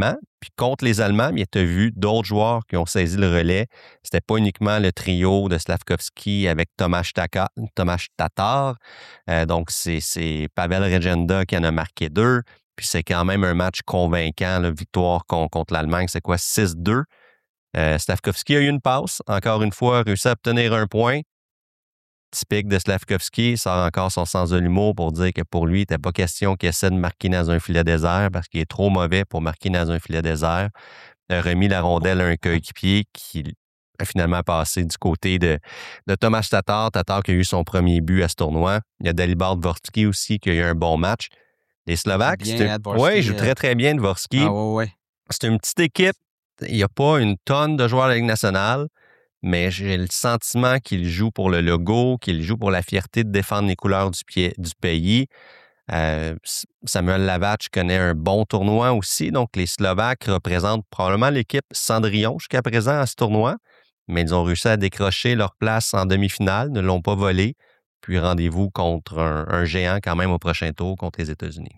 Speaker 2: Puis contre les Allemands, tu as vu d'autres joueurs qui ont saisi le relais. C'était pas uniquement le trio de Slavkovski avec Tomáš Taka, Tomáš Tatar. Euh, donc, c'est, c'est Pavel Regenda qui en a marqué deux. Puis c'est quand même un match convaincant, la victoire contre, contre l'Allemagne. C'est quoi, six deux? Euh, Slavkovski a eu une passe. Encore une fois, a réussi à obtenir un point. Typique de Slavkovski, sort encore son sens de l'humour pour dire que pour lui, il n'était pas question qu'il essaie de marquer dans un filet désert parce qu'il est trop mauvais pour marquer dans un filet désert. Il a remis la rondelle à un coéquipier qui a finalement passé du côté de, de Tomáš Tatar. Tatar qui a eu son premier but à ce tournoi. Il y a Dalibor Dvorsky aussi qui a eu un bon match. Les Slovaques, oui, il joue très très bien Dvorsky.
Speaker 1: Ah, ouais, ouais.
Speaker 2: C'est une petite équipe. Il n'y a pas une tonne de joueurs de la Ligue nationale. Mais j'ai le sentiment qu'il joue pour le logo, qu'il joue pour la fierté de défendre les couleurs du, pied, du pays. Euh, Samuel Lavač connaît un bon tournoi aussi, donc les Slovaques représentent probablement l'équipe Cendrillon jusqu'à présent à ce tournoi, mais ils ont réussi à décrocher leur place en demi-finale, ne l'ont pas volé, puis rendez-vous contre un, un géant quand même au prochain tour contre les États-Unis.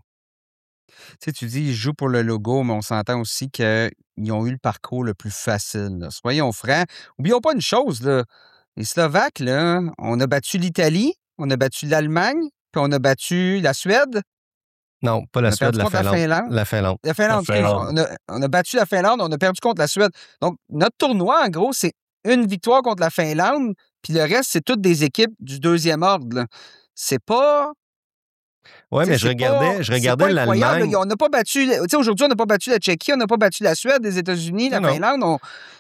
Speaker 1: Tu sais, tu dis ils jouent pour le logo, mais on s'entend aussi qu'ils ont eu le parcours le plus facile. Là. Soyons francs. Oublions pas une chose, là. Les Slovaques, là, on a battu l'Italie, on a battu l'Allemagne, puis on a battu la Suède.
Speaker 2: Non, pas la Suède, la Finlande.
Speaker 1: la Finlande.
Speaker 2: La Finlande.
Speaker 1: La Finlande,
Speaker 3: la Finlande.
Speaker 1: On, a, on a battu la Finlande, on a perdu contre la Suède. Donc, notre tournoi, en gros, c'est une victoire contre la Finlande, puis le reste, c'est toutes des équipes du deuxième ordre. Là. C'est pas...
Speaker 2: Oui, mais je regardais,
Speaker 1: pas,
Speaker 2: je regardais l'Allemagne.
Speaker 1: Là. On n'a pas battu... Aujourd'hui, on n'a pas battu la Tchéquie, on n'a pas battu la Suède, les États-Unis, la non, Finlande. On...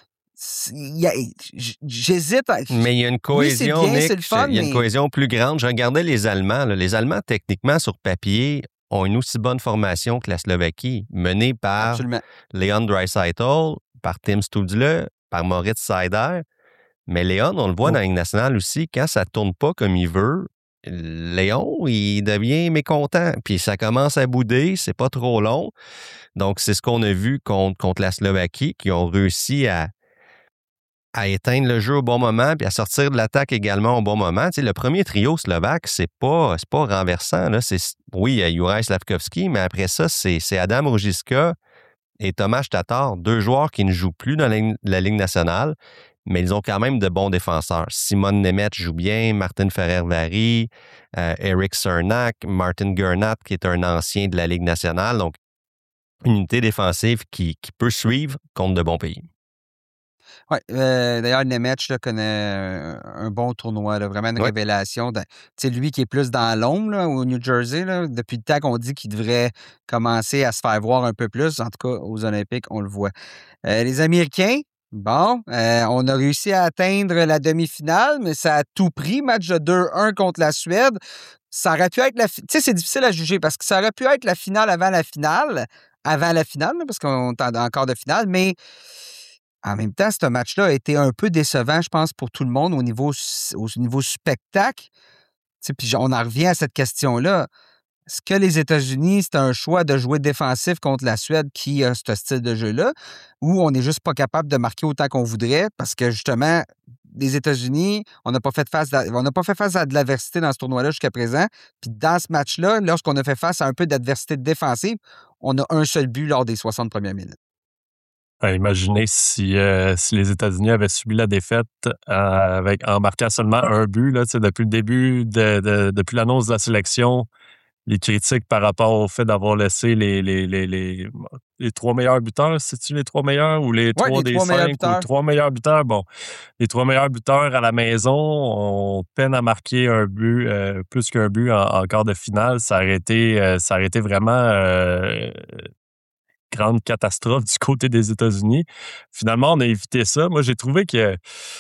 Speaker 1: A... J'hésite. À...
Speaker 2: Mais il y a une cohésion,
Speaker 1: oui, bien,
Speaker 2: Nick,
Speaker 1: le fun,
Speaker 2: il y a une
Speaker 1: mais...
Speaker 2: cohésion plus grande. Je regardais les Allemands. Là. Les Allemands, techniquement, sur papier, ont une aussi bonne formation que la Slovaquie, menée par
Speaker 1: Absolument.
Speaker 2: Leon Draisaitl, par Tim Stützle, par Moritz Seider. Mais Léon, on le voit oh. dans la Ligue nationale aussi, quand ça ne tourne pas comme il veut, Léon, il devient mécontent. Puis ça commence à bouder, c'est pas trop long. Donc, c'est ce qu'on a vu contre, contre la Slovaquie, qui ont réussi à, à éteindre le jeu au bon moment, puis à sortir de l'attaque également au bon moment. Tu sais, le premier trio slovaque, c'est pas, c'est pas renversant. Là. C'est, oui, il y a Juraj Slavkovski, mais après ça, c'est, c'est Adam Růžička et Tomáš Tatar, deux joueurs qui ne jouent plus dans la, la Ligue nationale, mais ils ont quand même de bons défenseurs. Simon Nemeth joue bien, Martin Ferrer-Vary, euh, Eric Cernak, Martin Gernat, qui est un ancien de la Ligue nationale. Donc, une unité défensive qui, qui peut suivre contre de bons pays.
Speaker 1: Oui, euh, d'ailleurs, Nemeth là, connaît un, un bon tournoi, là, vraiment une
Speaker 2: ouais.
Speaker 1: révélation. C'est lui qui est plus dans l'ombre là, au New Jersey. Là, depuis le temps qu'on dit qu'il devrait commencer à se faire voir un peu plus. En tout cas, aux Olympiques, on le voit. Euh, les Américains, bon, euh, on a réussi à atteindre la demi-finale, mais ça a tout pris. Match de deux un contre la Suède. Ça aurait pu être la... Tu sais, c'est difficile à juger parce que ça aurait pu être la finale avant la finale. Avant la finale, parce qu'on est encore de finale, mais... En même temps, ce match-là a été un peu décevant, je pense, pour tout le monde au niveau, au niveau spectacle. Puis on en revient à cette question-là. Est-ce que les États-Unis, c'est un choix de jouer défensif contre la Suède qui a ce style de jeu-là, ou on n'est juste pas capable de marquer autant qu'on voudrait parce que, justement, les États-Unis, on n'a pas fait face à, on n'a pas fait face à de l'adversité dans ce tournoi-là jusqu'à présent. Puis dans ce match-là, lorsqu'on a fait face à un peu d'adversité défensive, on a un seul but lors des soixante premières minutes.
Speaker 3: Imaginez si, euh, si les États-Unis avaient subi la défaite euh, avec, en marquant seulement un but. Là, depuis le début, de, de, depuis l'annonce de la sélection, les critiques par rapport au fait d'avoir laissé les, les, les, les, les trois meilleurs buteurs, c'est-tu les trois meilleurs ou les trois ouais, les des trois cinq ou les trois meilleurs buteurs? Bon, les trois meilleurs buteurs à la maison, on peine à marquer un but, euh, plus qu'un but en, en quart de finale. Ça aurait été, euh, ça aurait été vraiment... Euh, grande catastrophe du côté des États-Unis. Finalement, on a évité ça. Moi, j'ai trouvé que,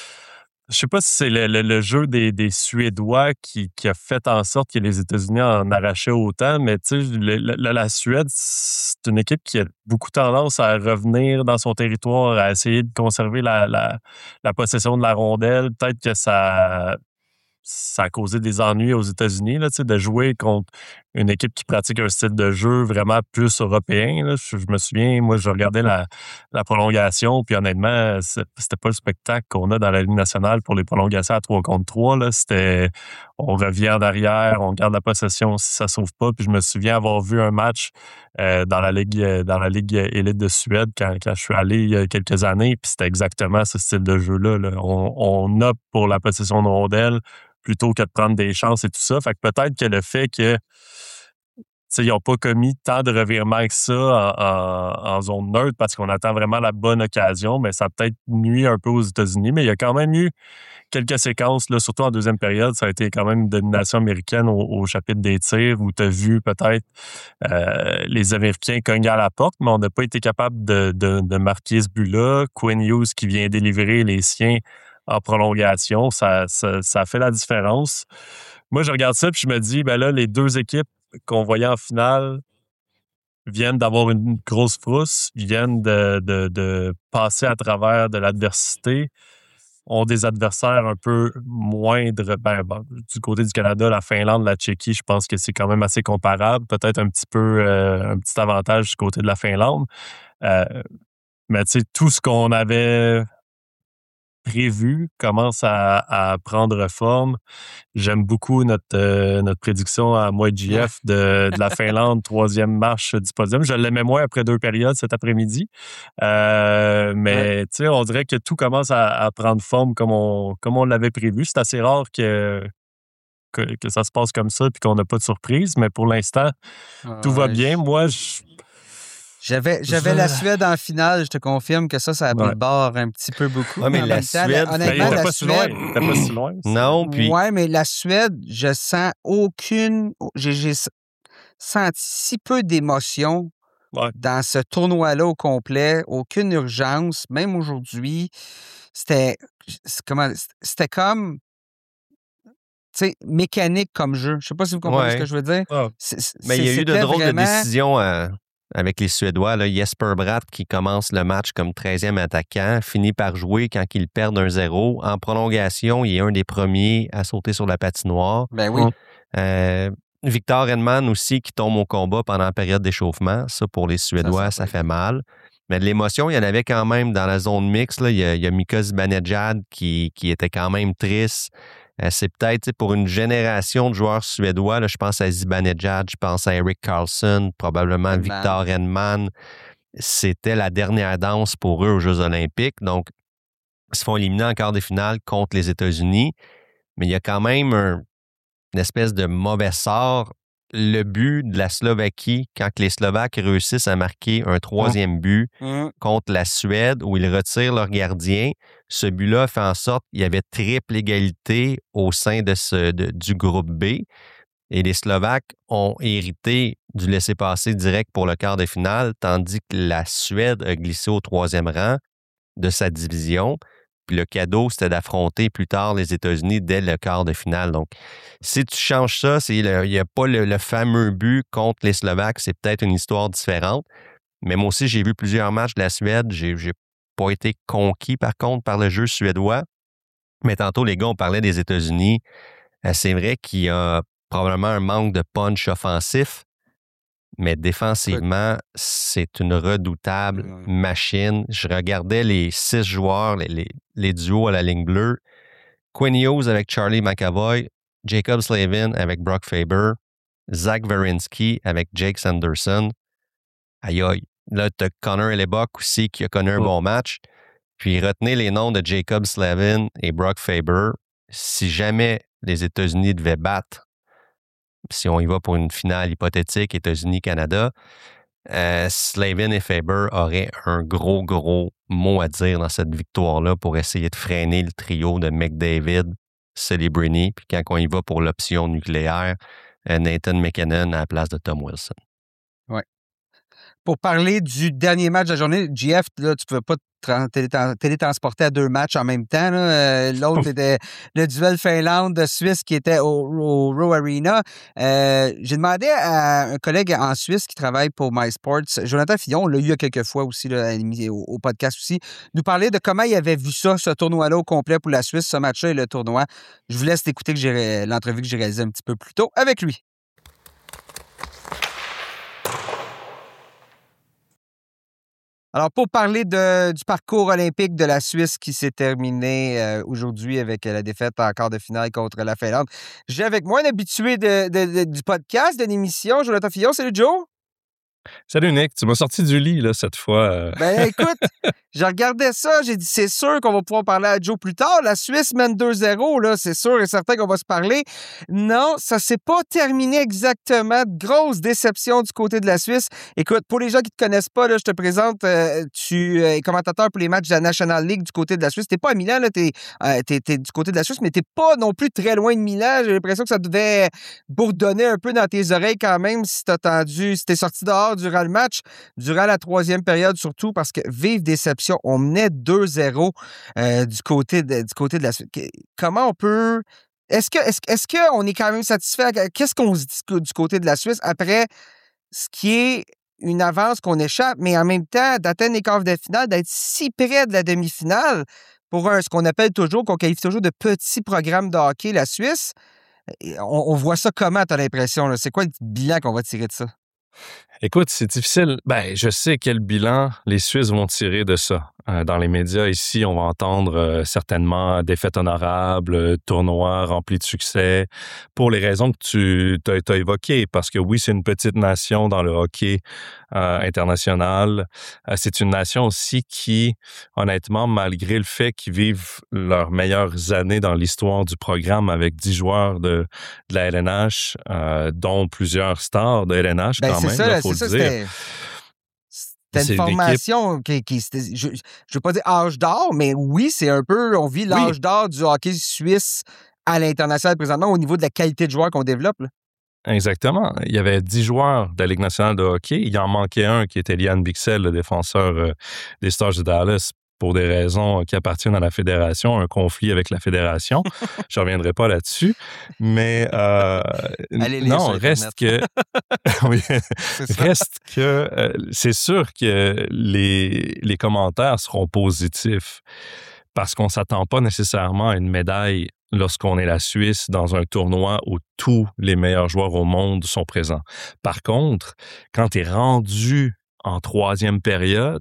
Speaker 3: je sais pas si c'est le, le, le jeu des, des Suédois qui, qui a fait en sorte que les États-Unis en arrachaient autant, mais tu sais, la, la Suède, c'est une équipe qui a beaucoup tendance à revenir dans son territoire, à essayer de conserver la, la, la possession de la rondelle. Peut-être que ça... ça a causé des ennuis aux États-Unis, là, de jouer contre une équipe qui pratique un style de jeu vraiment plus européen. Là. Je, je me souviens, moi, je regardais la, la prolongation, puis honnêtement, c'était pas le spectacle qu'on a dans la Ligue nationale pour les prolongations à trois contre trois. Là. C'était, on revient en arrière, on garde la possession si ça sauve pas. Puis je me souviens avoir vu un match euh, dans la Ligue dans la Ligue élite de Suède quand, quand je suis allé il y a quelques années, puis c'était exactement ce style de jeu-là. Là. On, on opte pour la possession de rondelles plutôt que de prendre des chances et tout ça. Fait que peut-être que le fait que ils n'ont pas commis tant de revirements que ça en, en, en zone neutre parce qu'on attend vraiment la bonne occasion, mais ça a peut-être nuit un peu aux États-Unis. Mais il y a quand même eu quelques séquences, là, surtout en deuxième période, ça a été quand même une domination américaine au, au chapitre des tirs où tu as vu peut-être euh, les Américains cogner à la porte, mais on n'a pas été capable de, de, de marquer ce but-là. Quinn Hughes qui vient délivrer les siens en prolongation, ça, ça, ça fait la différence. Moi, je regarde ça puis je me dis, ben là, les deux équipes qu'on voyait en finale viennent d'avoir une grosse frousse, viennent de, de, de passer à travers de l'adversité, ont des adversaires un peu moindres. Ben, ben, du côté du Canada, la Finlande, la Tchéquie, je pense que c'est quand même assez comparable. Peut-être un petit peu euh, un petit avantage du côté de la Finlande. Euh, mais tu sais, tout ce qu'on avait prévu commence à, à prendre forme. J'aime beaucoup notre, euh, notre prédiction à moi et J F de, de la Finlande, troisième marche du podium. Je l'aimais moins après deux périodes cet après-midi. Euh, mais ouais. tu sais, on dirait que tout commence à, à prendre forme comme on, comme on l'avait prévu. C'est assez rare que, que, que ça se passe comme ça et qu'on n'a pas de surprise. Mais pour l'instant, ah, tout va bien. Je... Moi, je...
Speaker 1: J'avais, j'avais je... la Suède en finale, je te confirme que ça, ça a pris ouais. le bord un petit peu beaucoup.
Speaker 2: Ouais, mais, mais la Suède,
Speaker 1: temps, honnêtement,
Speaker 3: ben,
Speaker 1: la
Speaker 3: pas
Speaker 1: Suède...
Speaker 3: Si T'es pas si loin.
Speaker 2: Non, puis...
Speaker 1: Ouais, mais la Suède, je sens aucune... J'ai, j'ai senti si peu d'émotion ouais. dans ce tournoi-là au complet, aucune urgence, même aujourd'hui. C'était... Comment... C'était comme... Tu sais, mécanique comme jeu. Je sais pas si vous comprenez ouais. ce que je veux dire.
Speaker 2: Oh. C'est, c'est, mais il y a eu de drôles vraiment... de décisions à... avec les Suédois. Là, Jesper Bratt qui commence le match comme treizième attaquant, finit par jouer quand ils perdent un zéro. En prolongation, il est un des premiers à sauter sur la patinoire.
Speaker 1: Ben oui.
Speaker 2: Euh, Victor Hedman aussi qui tombe au combat pendant la période d'échauffement. Ça, pour les Suédois, ça, ça fait mal. Mais de l'émotion, il y en avait quand même dans la zone mixte. Là. Il y a, il y a Mika Zibanejad qui, qui était quand même triste. Euh, c'est peut-être pour une génération de joueurs suédois, là, je pense à Zibanejad, je pense à Erik Karlsson, probablement Hedman. Victor Hedman. C'était la dernière danse pour eux aux Jeux olympiques. Donc, ils se font éliminer en quart de finale contre les États-Unis. Mais il y a quand même un, une espèce de mauvais sort. Le but de la Slovaquie, quand les Slovaques réussissent à marquer un troisième but mmh. contre la Suède, où ils retirent leur gardien, ce but-là fait en sorte qu'il y avait triple égalité au sein de ce, de, du groupe B. Et les Slovaques ont hérité du laissez-passer direct pour le quart de finale, tandis que la Suède a glissé au troisième rang de sa division. Puis le cadeau, c'était d'affronter plus tard les États-Unis dès le quart de finale. Donc, si tu changes ça, c'est le, il n'y a pas le, le fameux but contre les Slovaques, c'est peut-être une histoire différente. Mais moi aussi, j'ai vu plusieurs matchs de la Suède. J'ai, j'ai pas été conquis, par contre, par le jeu suédois. Mais tantôt, les gars, on parlait des États-Unis. C'est vrai qu'il y a probablement un manque de punch offensif. Mais défensivement, c'est une redoutable machine. Je regardais les six joueurs, les, les, les duos à la ligne bleue. Quinn Hughes avec Charlie McAvoy, Jacob Slavin avec Brock Faber, Zach Werenski avec Jake Sanderson. Aïe aïe. Là, tu as Connor Hellebuyck aussi qui a connu un oh. bon match. Puis retenez les noms de Jacob Slavin et Brock Faber. Si jamais les États-Unis devaient battre, si on y va pour une finale hypothétique, États-Unis-Canada, euh, Slavin et Faber auraient un gros, gros mot à dire dans cette victoire-là pour essayer de freiner le trio de McDavid, Celebrini, puis quand on y va pour l'option nucléaire, euh, Nathan McKinnon à la place de Tom Wilson.
Speaker 1: Oui. Pour parler du dernier match de la journée, J F, là, tu ne pouvais pas te télétransporter à deux matchs en même temps. Là. L'autre était le duel Finlande-Suisse qui était au, au Row Arena. Euh, j'ai demandé à un collègue en Suisse qui travaille pour MySports, Jonathan Fillon, on l'a eu il y a quelques fois aussi là, au, au podcast aussi, nous parler de comment il avait vu ça, ce tournoi-là au complet pour la Suisse, ce match-là et le tournoi. Je vous laisse écouter que j'ai, l'entrevue que j'ai réalisée un petit peu plus tôt avec lui. Alors, pour parler de, du parcours olympique de la Suisse qui s'est terminé euh, aujourd'hui avec la défaite en quart de finale contre la Finlande, j'ai avec moi un habitué de, de, de, du podcast, de l'émission, Jonathan Fillon. Salut, Joe!
Speaker 3: Salut, Nick. Tu m'as sorti du lit, là, cette fois. Euh...
Speaker 1: Ben, écoute, j'ai regardé ça, j'ai dit, c'est sûr qu'on va pouvoir parler à Joe plus tard. La Suisse mène deux zéro, là, c'est sûr et certain qu'on va se parler. Non, ça s'est pas terminé exactement. Grosse déception du côté de la Suisse. Écoute, pour les gens qui te connaissent pas, là, je te présente, euh, tu es commentateur pour les matchs de la National League du côté de la Suisse. T'es pas à Milan, là, t'es, euh, t'es, t'es du côté de la Suisse, mais t'es pas non plus très loin de Milan. J'ai l'impression que ça devait bourdonner un peu dans tes oreilles quand même si t'as attendu, si t'es sorti dehors durant le match, durant la troisième période surtout, parce que vive déception, on menait deux zéro euh, du, côté de, du côté de la Suisse. Comment on peut... Est-ce que est-ce, est-ce qu'on est quand même satisfait? Qu'est-ce qu'on se dit du côté de la Suisse après ce qui est une avance qu'on échappe, mais en même temps, d'atteindre les quarts de finale, d'être si près de la demi-finale pour un, ce qu'on appelle toujours, qu'on qualifie toujours de petit programme de hockey, la Suisse? On, on voit ça comment, t'as l'impression? Là? C'est quoi le bilan qu'on va tirer de ça?
Speaker 3: Écoute, c'est difficile. Ben, je sais quel bilan les Suisses vont tirer de ça. Euh, dans les médias ici, on va entendre euh, certainement défaite honorable, tournoi rempli de succès, pour les raisons que tu as évoquées. Parce que oui, c'est une petite nation dans le hockey euh, international. Euh, c'est une nation aussi qui, honnêtement, malgré le fait qu'ils vivent leurs meilleures années dans l'histoire du programme avec dix joueurs de, de la L N H, euh, dont plusieurs stars de L N H
Speaker 1: ben,
Speaker 3: quand
Speaker 1: c'est
Speaker 3: même,
Speaker 1: ça,
Speaker 3: là, faut
Speaker 1: c'est
Speaker 3: le
Speaker 1: ça,
Speaker 3: dire.
Speaker 1: C'était... C'était une formation qui, qui je ne veux pas dire âge d'or, mais oui, c'est un peu, on vit l'âge oui. d'or du hockey suisse à l'international présentement au niveau de la qualité de joueurs qu'on développe. Là.
Speaker 3: Exactement. Il y avait dix joueurs de la Ligue nationale de hockey. Il en manquait un qui était Lian Bichsel, le défenseur euh, des Stars de Dallas, pour des raisons qui appartiennent à la fédération, un conflit avec la fédération. Je ne reviendrai pas là-dessus. Mais euh, non, reste que... oui, reste que euh, c'est sûr que les, les commentaires seront positifs parce qu'on ne s'attend pas nécessairement à une médaille lorsqu'on est la Suisse dans un tournoi où tous les meilleurs joueurs au monde sont présents. Par contre, quand tu es rendu en troisième période,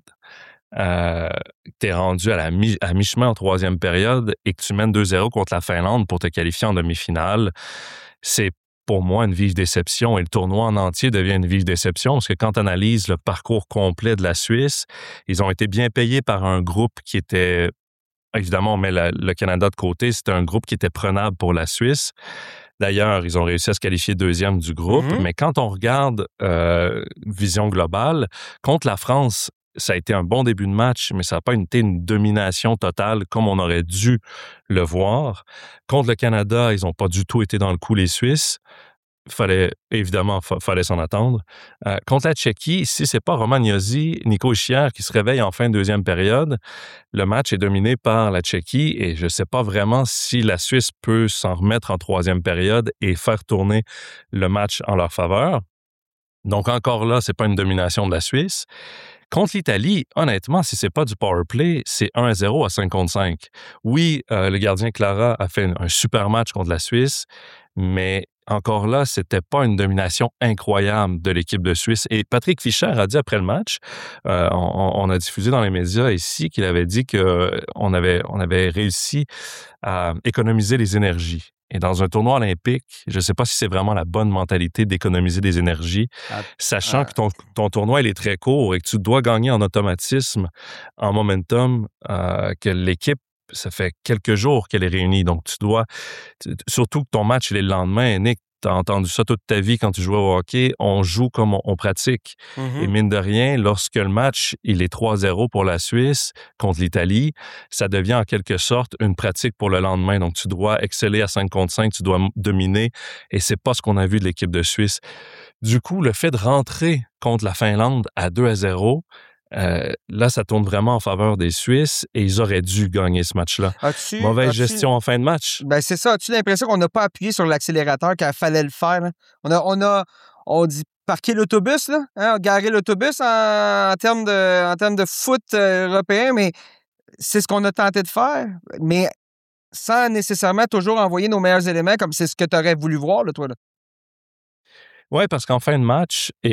Speaker 3: Euh, tu es rendu à, la mi- à mi-chemin en troisième période et que tu mènes deux zéro contre la Finlande pour te qualifier en demi-finale, c'est pour moi une vive déception et le tournoi en entier devient une vive déception parce que quand tu analyses le parcours complet de la Suisse, ils ont été bien payés par un groupe qui était, évidemment on met la, le Canada de côté, c'était un groupe qui était prenable pour la Suisse. D'ailleurs, ils ont réussi à se qualifier deuxième du groupe, mm-hmm. mais quand on regarde euh, vision globale, contre la France, ça a été un bon début de match, mais ça n'a pas été une domination totale comme on aurait dû le voir. Contre le Canada, ils n'ont pas du tout été dans le coup, les Suisses. Fallait, évidemment, fa- fallait s'en attendre. Euh, contre la Tchéquie, si c'est pas Roman Josi, Nico Hischier qui se réveille en fin de deuxième période, le match est dominé par la Tchéquie et je sais pas vraiment si la Suisse peut s'en remettre en troisième période et faire tourner le match en leur faveur. Donc encore là, c'est pas une domination de la Suisse. Contre l'Italie, honnêtement, si c'est pas du power play, c'est un à zéro à cinq contre cinq. Oui, euh, le gardien Clara a fait un super match contre la Suisse, mais encore là, c'était pas une domination incroyable de l'équipe de Suisse. Et Patrick Fischer a dit après le match, euh, on, on a diffusé dans les médias ici qu'il avait dit qu'on avait, on avait réussi à économiser les énergies. Et dans un tournoi olympique, je ne sais pas si c'est vraiment la bonne mentalité d'économiser des énergies, ah, sachant ah, que ton, ton tournoi il est très court et que tu dois gagner en automatisme, en momentum, euh, que l'équipe, ça fait quelques jours qu'elle est réunie. Donc, tu dois, tu, surtout que ton match il est le lendemain. Nick, tu as entendu ça toute ta vie quand tu jouais au hockey, on joue comme on, on pratique. Mm-hmm. Et mine de rien, lorsque le match il est trois zéro pour la Suisse contre l'Italie, ça devient en quelque sorte une pratique pour le lendemain. Donc, tu dois exceller à cinq contre cinq, tu dois dominer et c'est pas ce qu'on a vu de l'équipe de Suisse. Du coup, le fait de rentrer contre la Finlande à deux à zéro, Euh, là, ça tourne vraiment en faveur des Suisses et ils auraient dû gagner ce match-là. As-tu, Mauvaise as-tu, gestion en fin de match.
Speaker 1: Ben c'est ça. As-tu l'impression qu'on n'a pas appuyé sur l'accélérateur quand il fallait le faire? Là? On a, on a, on dit parquer l'autobus, là, hein? Garer l'autobus en, en termes de, en termes de foot euh, européen, mais c'est ce qu'on a tenté de faire, mais sans nécessairement toujours envoyer nos meilleurs éléments comme c'est ce que tu aurais voulu voir, là, toi. Là.
Speaker 3: Oui, parce qu'en fin de match, et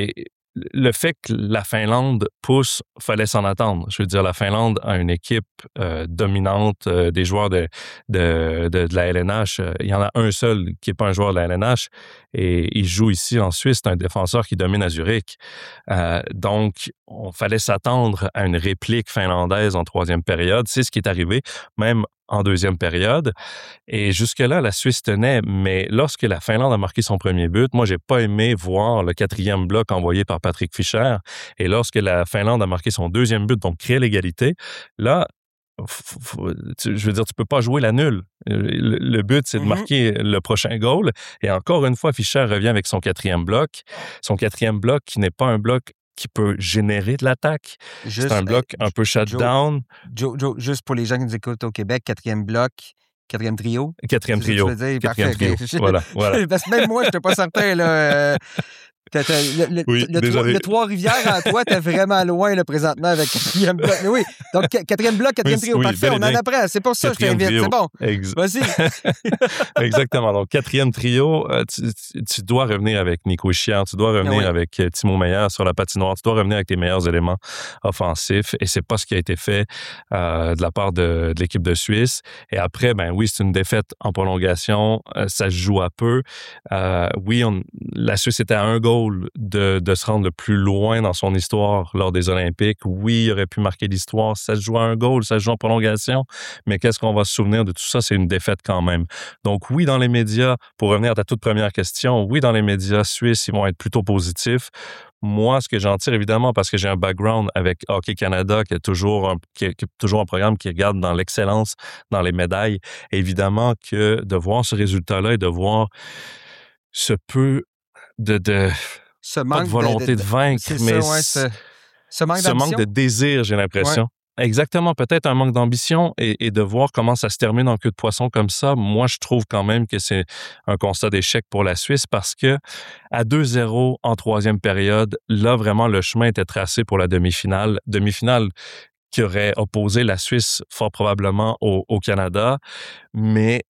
Speaker 3: le fait que la Finlande pousse, fallait s'en attendre. Je veux dire, la Finlande a une équipe euh, dominante, euh, des joueurs de, de, de, de la L N H. Il y en a un seul qui n'est pas un joueur de la L N H et il joue ici en Suisse. C'est un défenseur qui domine à Zurich. Euh, donc, on fallait s'attendre à une réplique finlandaise en troisième période. C'est ce qui est arrivé, même en deuxième période. Et jusque-là, la Suisse tenait, mais lorsque la Finlande a marqué son premier but, moi, j'ai pas aimé voir le quatrième bloc envoyé par Patrick Fischer. Et lorsque la Finlande a marqué son deuxième but, donc créé l'égalité, là, f- f- tu- je veux dire, tu peux pas jouer la nulle. Le, le but, c'est de
Speaker 1: Mhm.
Speaker 3: marquer le prochain goal. Et encore une fois, Fischer revient avec son quatrième bloc. Son quatrième bloc qui n'est pas un bloc qui peut générer de l'attaque.
Speaker 1: Juste,
Speaker 3: C'est un bloc
Speaker 1: euh,
Speaker 3: un peu
Speaker 1: Joe,
Speaker 3: shutdown.
Speaker 1: Joe, Joe, juste pour les gens qui nous écoutent au Québec, quatrième bloc, quatrième trio.
Speaker 3: Quatrième
Speaker 1: C'est ça que
Speaker 3: trio.
Speaker 1: tu veux dire?
Speaker 3: Quatrième
Speaker 1: Parfait.
Speaker 3: trio.
Speaker 1: ok.
Speaker 3: Voilà, voilà.
Speaker 1: Parce que même moi, je n'étais pas certain. Là, euh, t'as- t'as- le, le-
Speaker 3: Oui,
Speaker 1: le Trois-
Speaker 3: désolé.
Speaker 1: le Trois-Rivières, à toi, t'es vraiment loin là, présentement avec quatrième bloc. Mais oui, donc qu- quatrième bloc, quatrième
Speaker 3: Oui,
Speaker 1: trio.
Speaker 3: oui,
Speaker 1: Parfait,
Speaker 3: bel et
Speaker 1: on en
Speaker 3: bien.
Speaker 1: apprend. C'est pour ça que je
Speaker 3: Quatrième
Speaker 1: t'invite.
Speaker 3: trio.
Speaker 1: C'est bon.
Speaker 3: Ex-
Speaker 1: Vas-y.
Speaker 3: Exactement. Donc, quatrième trio, euh, tu, tu- tu dois revenir avec Nico Chiard, tu dois revenir
Speaker 1: Oui.
Speaker 3: avec euh, Timo Meyer sur la patinoire, tu dois revenir avec tes meilleurs éléments offensifs. Et c'est pas ce qui a été fait euh, de la part de, de l'équipe de Suisse. Et après, ben oui, c'est une défaite en prolongation. Euh, ça se joue à peu. Euh, oui, on, la Suisse était à un goal de, de se rendre le plus loin dans son histoire lors des Olympiques. Oui, il aurait pu marquer l'histoire. Ça se joue à un goal, ça se joue en prolongation. Mais qu'est-ce qu'on va se souvenir de tout ça? C'est une défaite quand même. Donc oui, dans les médias, pour revenir à ta toute première question, oui, dans les médias suisses, ils vont être plutôt positifs. Moi, ce que j'en tire, évidemment, parce que j'ai un background avec Hockey Canada, qui est toujours un, qui est, qui est toujours un programme qui regarde dans l'excellence, dans les médailles, évidemment que de voir ce résultat-là et de voir ce peu de... de
Speaker 1: Ce
Speaker 3: pas
Speaker 1: manque
Speaker 3: de volonté de, de, de vaincre,
Speaker 1: c'est
Speaker 3: mais
Speaker 1: ça, ouais, ce, ce manque
Speaker 3: ce
Speaker 1: d'ambition.
Speaker 3: manque de désir, j'ai l'impression. Ouais. Exactement, peut-être un manque d'ambition et, et de voir comment ça se termine en queue de poisson comme ça. Moi, je trouve quand même que c'est un constat d'échec pour la Suisse parce que à deux zéro en troisième période, là, vraiment, le chemin était tracé pour la demi-finale. Demi-finale qui aurait opposé la Suisse fort probablement au, au Canada. Mais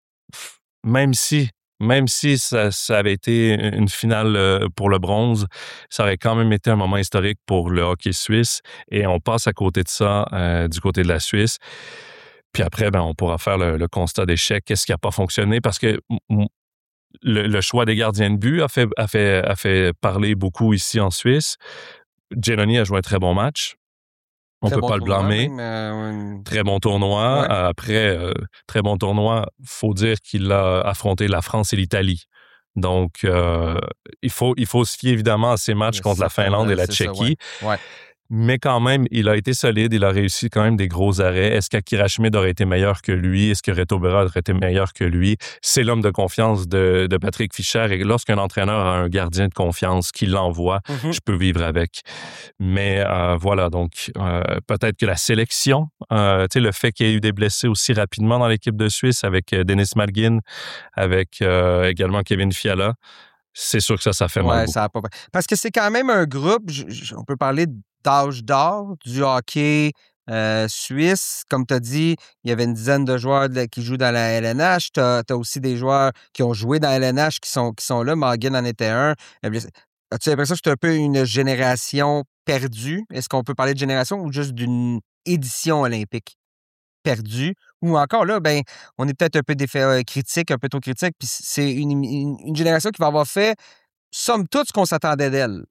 Speaker 3: même si Même si ça, ça avait été une finale pour le bronze, ça aurait quand même été un moment historique pour le hockey suisse. Et on passe à côté de ça, euh, du côté de la Suisse. Puis après, ben, on pourra faire le, le constat d'échec. Qu'est-ce qui n'a pas fonctionné? Parce que m- le, le choix des gardiens de but a fait, a, fait, a fait parler beaucoup ici en Suisse. Giannoni a joué un très bon match. On ne peut
Speaker 1: bon
Speaker 3: pas le blâmer.
Speaker 1: Même, euh,
Speaker 3: très bon tournoi.
Speaker 1: Ouais.
Speaker 3: Après, euh, très bon tournoi, il faut dire qu'il a affronté la France et l'Italie. Donc, euh, il, faut, il faut se fier évidemment à ces matchs contre la Finlande et la Tchéquie.
Speaker 1: Ça, ouais. Ouais.
Speaker 3: Mais quand même, il a été solide. Il a réussi quand même des gros arrêts. Est-ce qu'Akira Schmid aurait été meilleur que lui? Est-ce que Reto Berra aurait été meilleur que lui? C'est l'homme de confiance de, de Patrick Fischer. Et lorsqu'un entraîneur a un gardien de confiance qui l'envoie, mm-hmm. je peux vivre avec. Mais euh, voilà, donc euh, peut-être que la sélection, euh, tu sais, le fait qu'il y ait eu des blessés aussi rapidement dans l'équipe de Suisse avec euh, Denis Malgin, avec euh, également Kevin Fiala, c'est sûr que ça, ça fait
Speaker 1: ouais,
Speaker 3: mal.
Speaker 1: Ça a pas... Parce que c'est quand même un groupe, je, je, on peut parler d'âge d'or du hockey euh, suisse. Comme tu as dit, il y avait une dizaine de joueurs de, qui jouent dans la L N H. Tu as aussi des joueurs qui ont joué dans la L N H qui sont, qui sont là. Morgan en était un. As-tu l'impression que c'est un peu une génération perdue? Est-ce qu'on peut parler de génération ou juste d'une édition olympique perdue? Ou encore là, ben, on est peut-être un peu défait, euh, critique, un peu trop critique, puis c'est une, une, une génération qui va avoir fait, somme toute, ce qu'on s'attendait d'elle.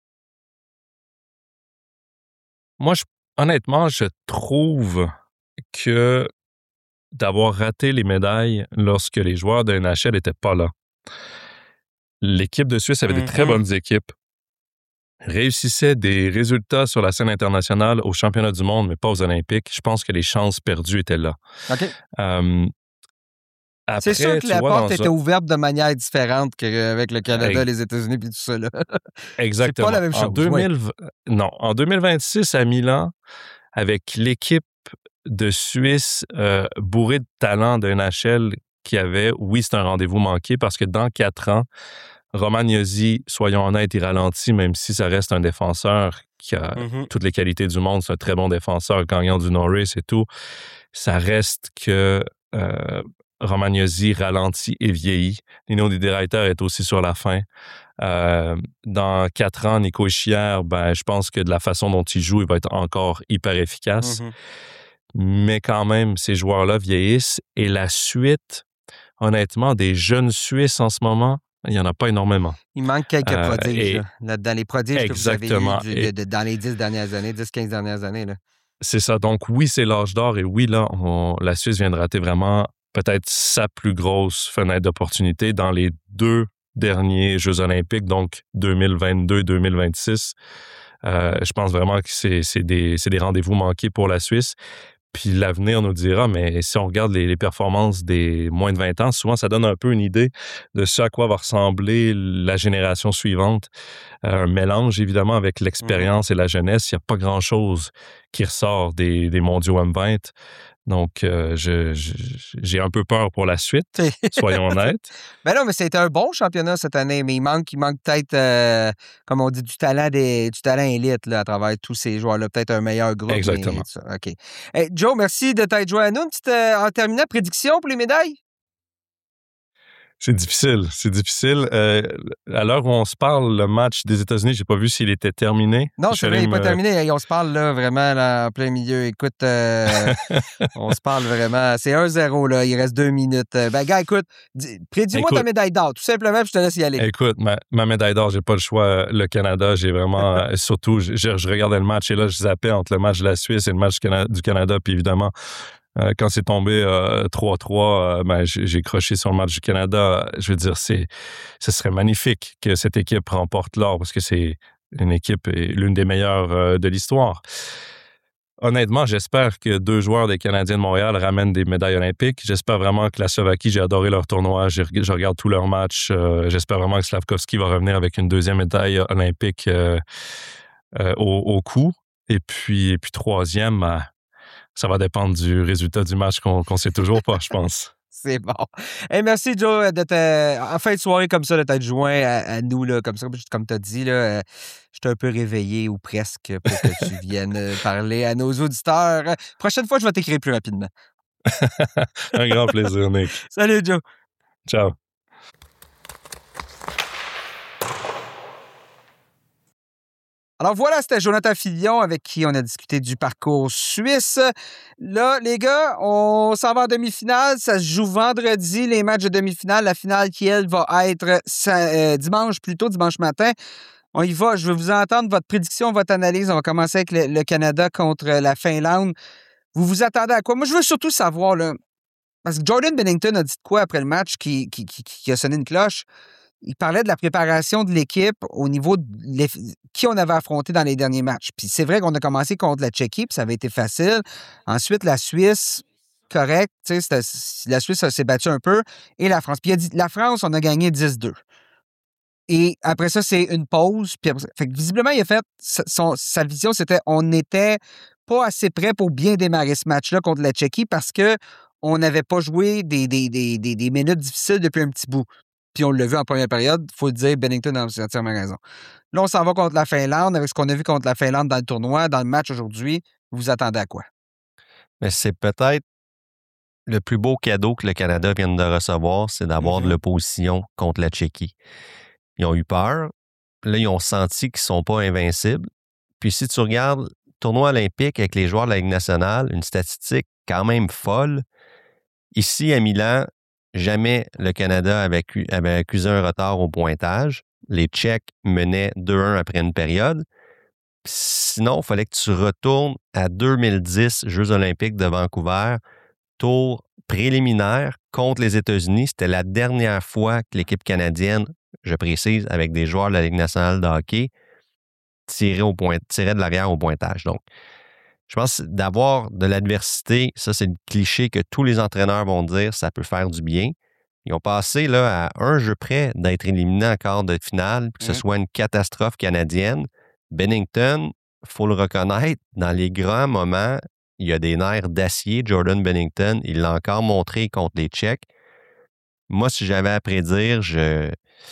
Speaker 3: Moi, je, honnêtement, je trouve que d'avoir raté les médailles lorsque les joueurs de N H L n'étaient pas là. L'équipe de Suisse avait mm-hmm. de très bonnes équipes, réussissait des résultats sur la scène internationale aux championnats du monde, mais pas aux Olympiques. Je pense que les chances perdues étaient là.
Speaker 1: OK.
Speaker 3: Euh,
Speaker 1: Après, c'est sûr que la vois, porte était ça... ouverte de manière différente qu'avec le Canada, Ex- les États-Unis et tout ça. Là.
Speaker 3: Exactement.
Speaker 1: C'est pas la même chose.
Speaker 3: En deux mille, ouais. Non, en deux mille vingt-six, à Milan, avec l'équipe de Suisse euh, bourrée de talent de N H L qui avait, oui, c'est un rendez-vous manqué parce que dans quatre ans, Roman Josi, soyons honnêtes, il ralentit, même si ça reste un défenseur qui a mm-hmm. toutes les qualités du monde. C'est un très bon défenseur, gagnant du Norris et tout. Ça reste que... Euh, Romagnosi ralentit et vieillit. Nino Niederreiter est aussi sur la fin. Euh, dans quatre ans, Nico Hischier, ben, je pense que de la façon dont il joue, il va être encore hyper efficace. Mm-hmm. Mais quand même, ces joueurs-là vieillissent. Et la suite, honnêtement, des jeunes Suisses en ce moment, il n'y en a pas énormément.
Speaker 1: Il manque quelques euh, prodiges. Et, là, dans les prodiges exactement. que vous avez eus du, de, de, dans les dix dernières années, dix quinze dernières années. Là.
Speaker 3: C'est ça. Donc oui, c'est l'âge d'or. Et oui, là, on, la Suisse vient de rater vraiment peut-être sa plus grosse fenêtre d'opportunité dans les deux derniers Jeux olympiques, donc deux mille vingt-deux deux mille vingt-six. Euh, je pense vraiment que c'est, c'est des, c'est des rendez-vous manqués pour la Suisse. Puis l'avenir nous dira, mais si on regarde les, les performances des moins de vingt ans, souvent ça donne un peu une idée de ce à quoi va ressembler la génération suivante. Euh, un mélange évidemment avec l'expérience mmh. et la jeunesse. Il n'y a pas grand-chose qui ressort des, des mondiaux M vingt. Donc, euh, je, je, j'ai un peu peur pour la suite, soyons honnêtes.
Speaker 1: Ben non, mais c'était un bon championnat cette année, mais il manque, il manque peut-être, euh, comme on dit, du talent des, du talent élite là, à travers tous ces joueurs-là. Peut-être un meilleur groupe.
Speaker 3: Exactement.
Speaker 1: Mais, OK. Hey, Joe, merci de t'être joint à nous. Une petite, euh, en terminant, prédiction pour les médailles?
Speaker 3: C'est difficile, c'est difficile. Euh, à l'heure où on se parle, le match des États-Unis, j'ai pas vu s'il était terminé.
Speaker 1: Non, c'est vrai, il n'est me... pas terminé. On se parle là vraiment là, en plein milieu. Écoute, euh, on se parle vraiment. C'est un zéro, là. Il reste deux minutes. Ben, gars, écoute, dis, prédis-moi écoute, ta médaille d'or, tout simplement, puis je te laisse y aller.
Speaker 3: Écoute, ma, ma médaille d'or, j'ai pas le choix. Le Canada, j'ai vraiment... surtout, je, je regardais le match et là, je zappais entre le match de la Suisse et le match du Canada, puis évidemment... Euh, quand c'est tombé euh, trois trois, euh, ben, j'ai, j'ai croché sur le match du Canada. Je veux dire, c'est, ce serait magnifique que cette équipe remporte l'or parce que c'est une équipe, l'une des meilleures euh, de l'histoire. Honnêtement, j'espère que deux joueurs des Canadiens de Montréal ramènent des médailles olympiques. J'espère vraiment que la Slovaquie, j'ai adoré leur tournoi, je, je regarde tous leurs matchs. Euh, j'espère vraiment que Slavkovski va revenir avec une deuxième médaille olympique euh, euh, au, au cou. Et puis, et puis troisième... Ben, ça va dépendre du résultat du match qu'on ne sait toujours pas, je pense.
Speaker 1: C'est bon. Hey, merci, Joe, de te, en fin de soirée comme ça, de t'être joint à, à nous, là, comme ça, comme tu as dit. Là, euh, j'étais un peu réveillé ou presque pour que tu viennes parler à nos auditeurs. Prochaine fois, je vais t'écrire plus rapidement.
Speaker 3: Un grand plaisir, Nick.
Speaker 1: Salut, Joe.
Speaker 3: Ciao.
Speaker 1: Alors voilà, c'était Jonathan Filion avec qui on a discuté du parcours suisse. Là, les gars, on s'en va en demi-finale. Ça se joue vendredi, les matchs de demi-finale. La finale qui, elle, va être euh, dimanche, plutôt dimanche matin. On y va. Je veux vous entendre votre prédiction, votre analyse. On va commencer avec le, le Canada contre la Finlande. Vous vous attendez à quoi? Moi, je veux surtout savoir, là, parce que Jordan Binnington a dit quoi après le match qui, qui, qui, qui a sonné une cloche? Il parlait de la préparation de l'équipe au niveau de qui on avait affronté dans les derniers matchs. Puis c'est vrai qu'on a commencé contre la Tchéquie, puis ça avait été facile. Ensuite, la Suisse, correct. La Suisse s'est battue un peu. Et la France. Puis il a dit, la France, on a gagné dix deux. Et après ça, c'est une pause. Puis après, fait que visiblement, il a fait... Son, sa vision, c'était on n'était pas assez prêt pour bien démarrer ce match-là contre la Tchéquie parce qu'on n'avait pas joué des, des, des, des, des minutes difficiles depuis un petit bout. Puis on l'a vu en première période, il faut le dire, Binnington a entièrement raison. Là, on s'en va contre la Finlande, avec ce qu'on a vu contre la Finlande dans le tournoi, dans le match aujourd'hui. Vous vous attendez à quoi?
Speaker 2: Mais c'est peut-être le plus beau cadeau que le Canada vienne de recevoir, c'est d'avoir mm-hmm. de l'opposition contre la Tchéquie. Ils ont eu peur. Là, ils ont senti qu'ils ne sont pas invincibles. Puis si tu regardes le tournoi olympique avec les joueurs de la Ligue nationale, une statistique quand même folle. Ici, à Milan, jamais le Canada avait, avait accusé un retard au pointage. Les Tchèques menaient deux un après une période. Sinon, il fallait que tu retournes à deux mille dix, Jeux olympiques de Vancouver, tour préliminaire contre les États-Unis. C'était la dernière fois que l'équipe canadienne, je précise, avec des joueurs de la Ligue nationale de hockey, tirait, au point, tirait de l'arrière au pointage. Donc, je pense d'avoir de l'adversité, ça, c'est le cliché que tous les entraîneurs vont dire, ça peut faire du bien. Ils ont passé là, à un jeu près d'être éliminés en quart de finale, que ce mmh. soit une catastrophe canadienne. Binnington, il faut le reconnaître, dans les grands moments, il y a des nerfs d'acier. Jordan Binnington, il l'a encore montré contre les Tchèques. Moi, si j'avais à prédire, je,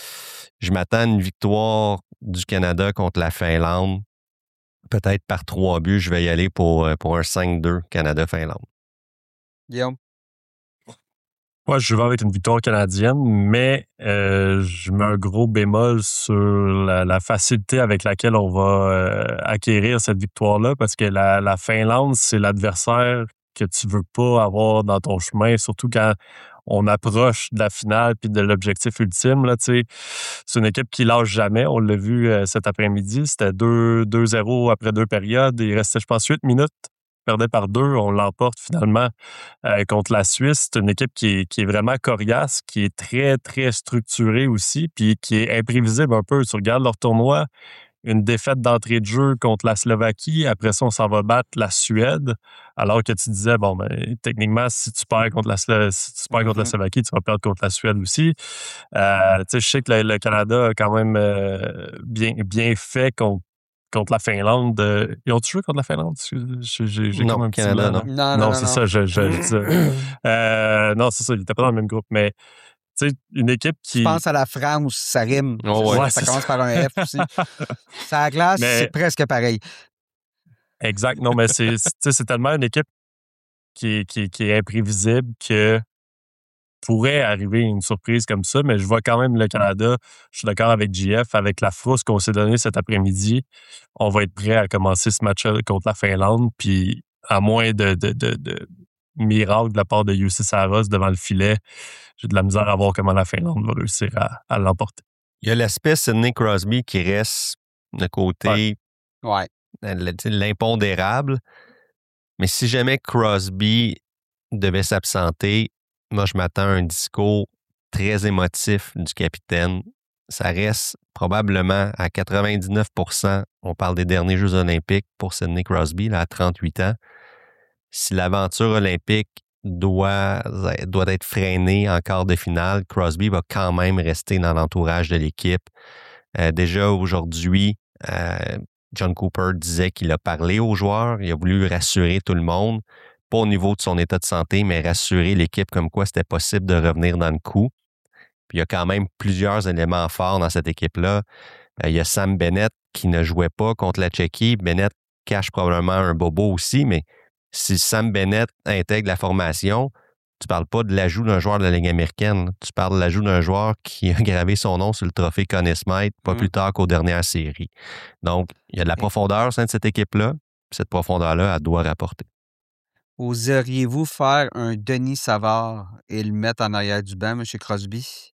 Speaker 2: je m'attends à une victoire du Canada contre la Finlande. Peut-être par trois buts, je vais y aller pour, pour un cinq deux Canada-Finlande.
Speaker 1: Guillaume?
Speaker 3: Moi, je vais avec une victoire canadienne, mais euh, je mets un gros bémol sur la, la facilité avec laquelle on va euh, acquérir cette victoire-là, parce que la, la Finlande, c'est l'adversaire que tu veux pas avoir dans ton chemin, surtout quand on approche de la finale puis de l'objectif ultime. Là, tu sais, c'est une équipe qui lâche jamais. On l'a vu euh, cet après-midi. C'était deux zéro après deux périodes. Il restait, je pense, huit minutes. On perdait par deux. On l'emporte finalement euh, contre la Suisse. C'est une équipe qui est, qui est vraiment coriace, qui est très, très structurée aussi, puis qui est imprévisible un peu. Tu regardes leur tournoi, une défaite d'entrée de jeu contre la Slovaquie. Après ça, on s'en va battre la Suède. Alors que tu disais, bon, ben, techniquement, si tu perds contre la, Slo- si tu perds contre la Slovaquie, tu vas perdre contre la Suède aussi. Euh, tu sais, je sais que le, le Canada a quand même euh, bien, bien fait contre, contre la Finlande. Euh, Ils ont-tu joué contre la Finlande? J'ai, j'ai, j'ai
Speaker 2: Non,
Speaker 3: comme un petit
Speaker 2: Canada,
Speaker 3: blanc,
Speaker 2: non.
Speaker 3: là.
Speaker 1: Non, non,
Speaker 3: Non,
Speaker 1: non,
Speaker 3: c'est
Speaker 1: non.
Speaker 3: ça, je, je, je dis ça. Euh, non, c'est ça, ils étaient pas dans le même groupe, mais tu sais, une équipe
Speaker 1: Je
Speaker 3: qui...
Speaker 1: pense à la France, ça rime.
Speaker 2: Oh,
Speaker 1: C'est
Speaker 2: ouais.
Speaker 1: ça, ça
Speaker 3: Ouais, c'est
Speaker 1: commence
Speaker 3: ça.
Speaker 1: par un F aussi. Ça à glace,
Speaker 3: Mais-
Speaker 1: c'est presque pareil.
Speaker 3: Exact. Non, mais c'est, c'est, tu sais, c'est tellement une équipe qui est, qui, est- qui est imprévisible que pourrait arriver une surprise comme ça, mais je vois quand même le Canada. Je suis d'accord avec J F, avec la frousse qu'on s'est donnée cet après-midi. On va être prêt à commencer ce match contre la Finlande, puis à moins de, de, de, de miracle de la part de Jussi Saros devant le filet, j'ai de la misère à voir comment la Finlande va réussir à, à l'emporter.
Speaker 2: Il y a l'aspect Sidney Crosby qui reste de côté
Speaker 1: Ouais.
Speaker 2: euh, tu sais, l'impondérable. Mais si jamais Crosby devait s'absenter, moi, je m'attends à un discours très émotif du capitaine. Ça reste probablement à quatre-vingt-dix-neuf pour cent, on parle des derniers Jeux olympiques pour Sidney Crosby, là, à trente-huit ans. Si l'aventure olympique doit, doit être freinée en quart de finale, Crosby va quand même rester dans l'entourage de l'équipe. Euh, déjà aujourd'hui, euh, John Cooper disait qu'il a parlé aux joueurs, il a voulu rassurer tout le monde, pas au niveau de son état de santé, mais rassurer l'équipe comme quoi c'était possible de revenir dans le coup. Puis il y a quand même plusieurs éléments forts dans cette équipe-là. Euh, il y a Sam Bennett qui ne jouait pas contre la Tchéquie. Bennett cache probablement un bobo aussi, mais si Sam Bennett intègre la formation, tu parles pas de l'ajout d'un joueur de la Ligue américaine. Tu parles de l'ajout d'un joueur qui a gravé son nom sur le trophée Conn Smythe pas mmh. plus tard qu'aux dernières séries. Donc, il y a de la profondeur au sein de cette équipe-là. Cette profondeur-là, elle doit rapporter.
Speaker 1: Oseriez-vous faire un Denis Savard et le mettre en arrière du banc, M. Crosby?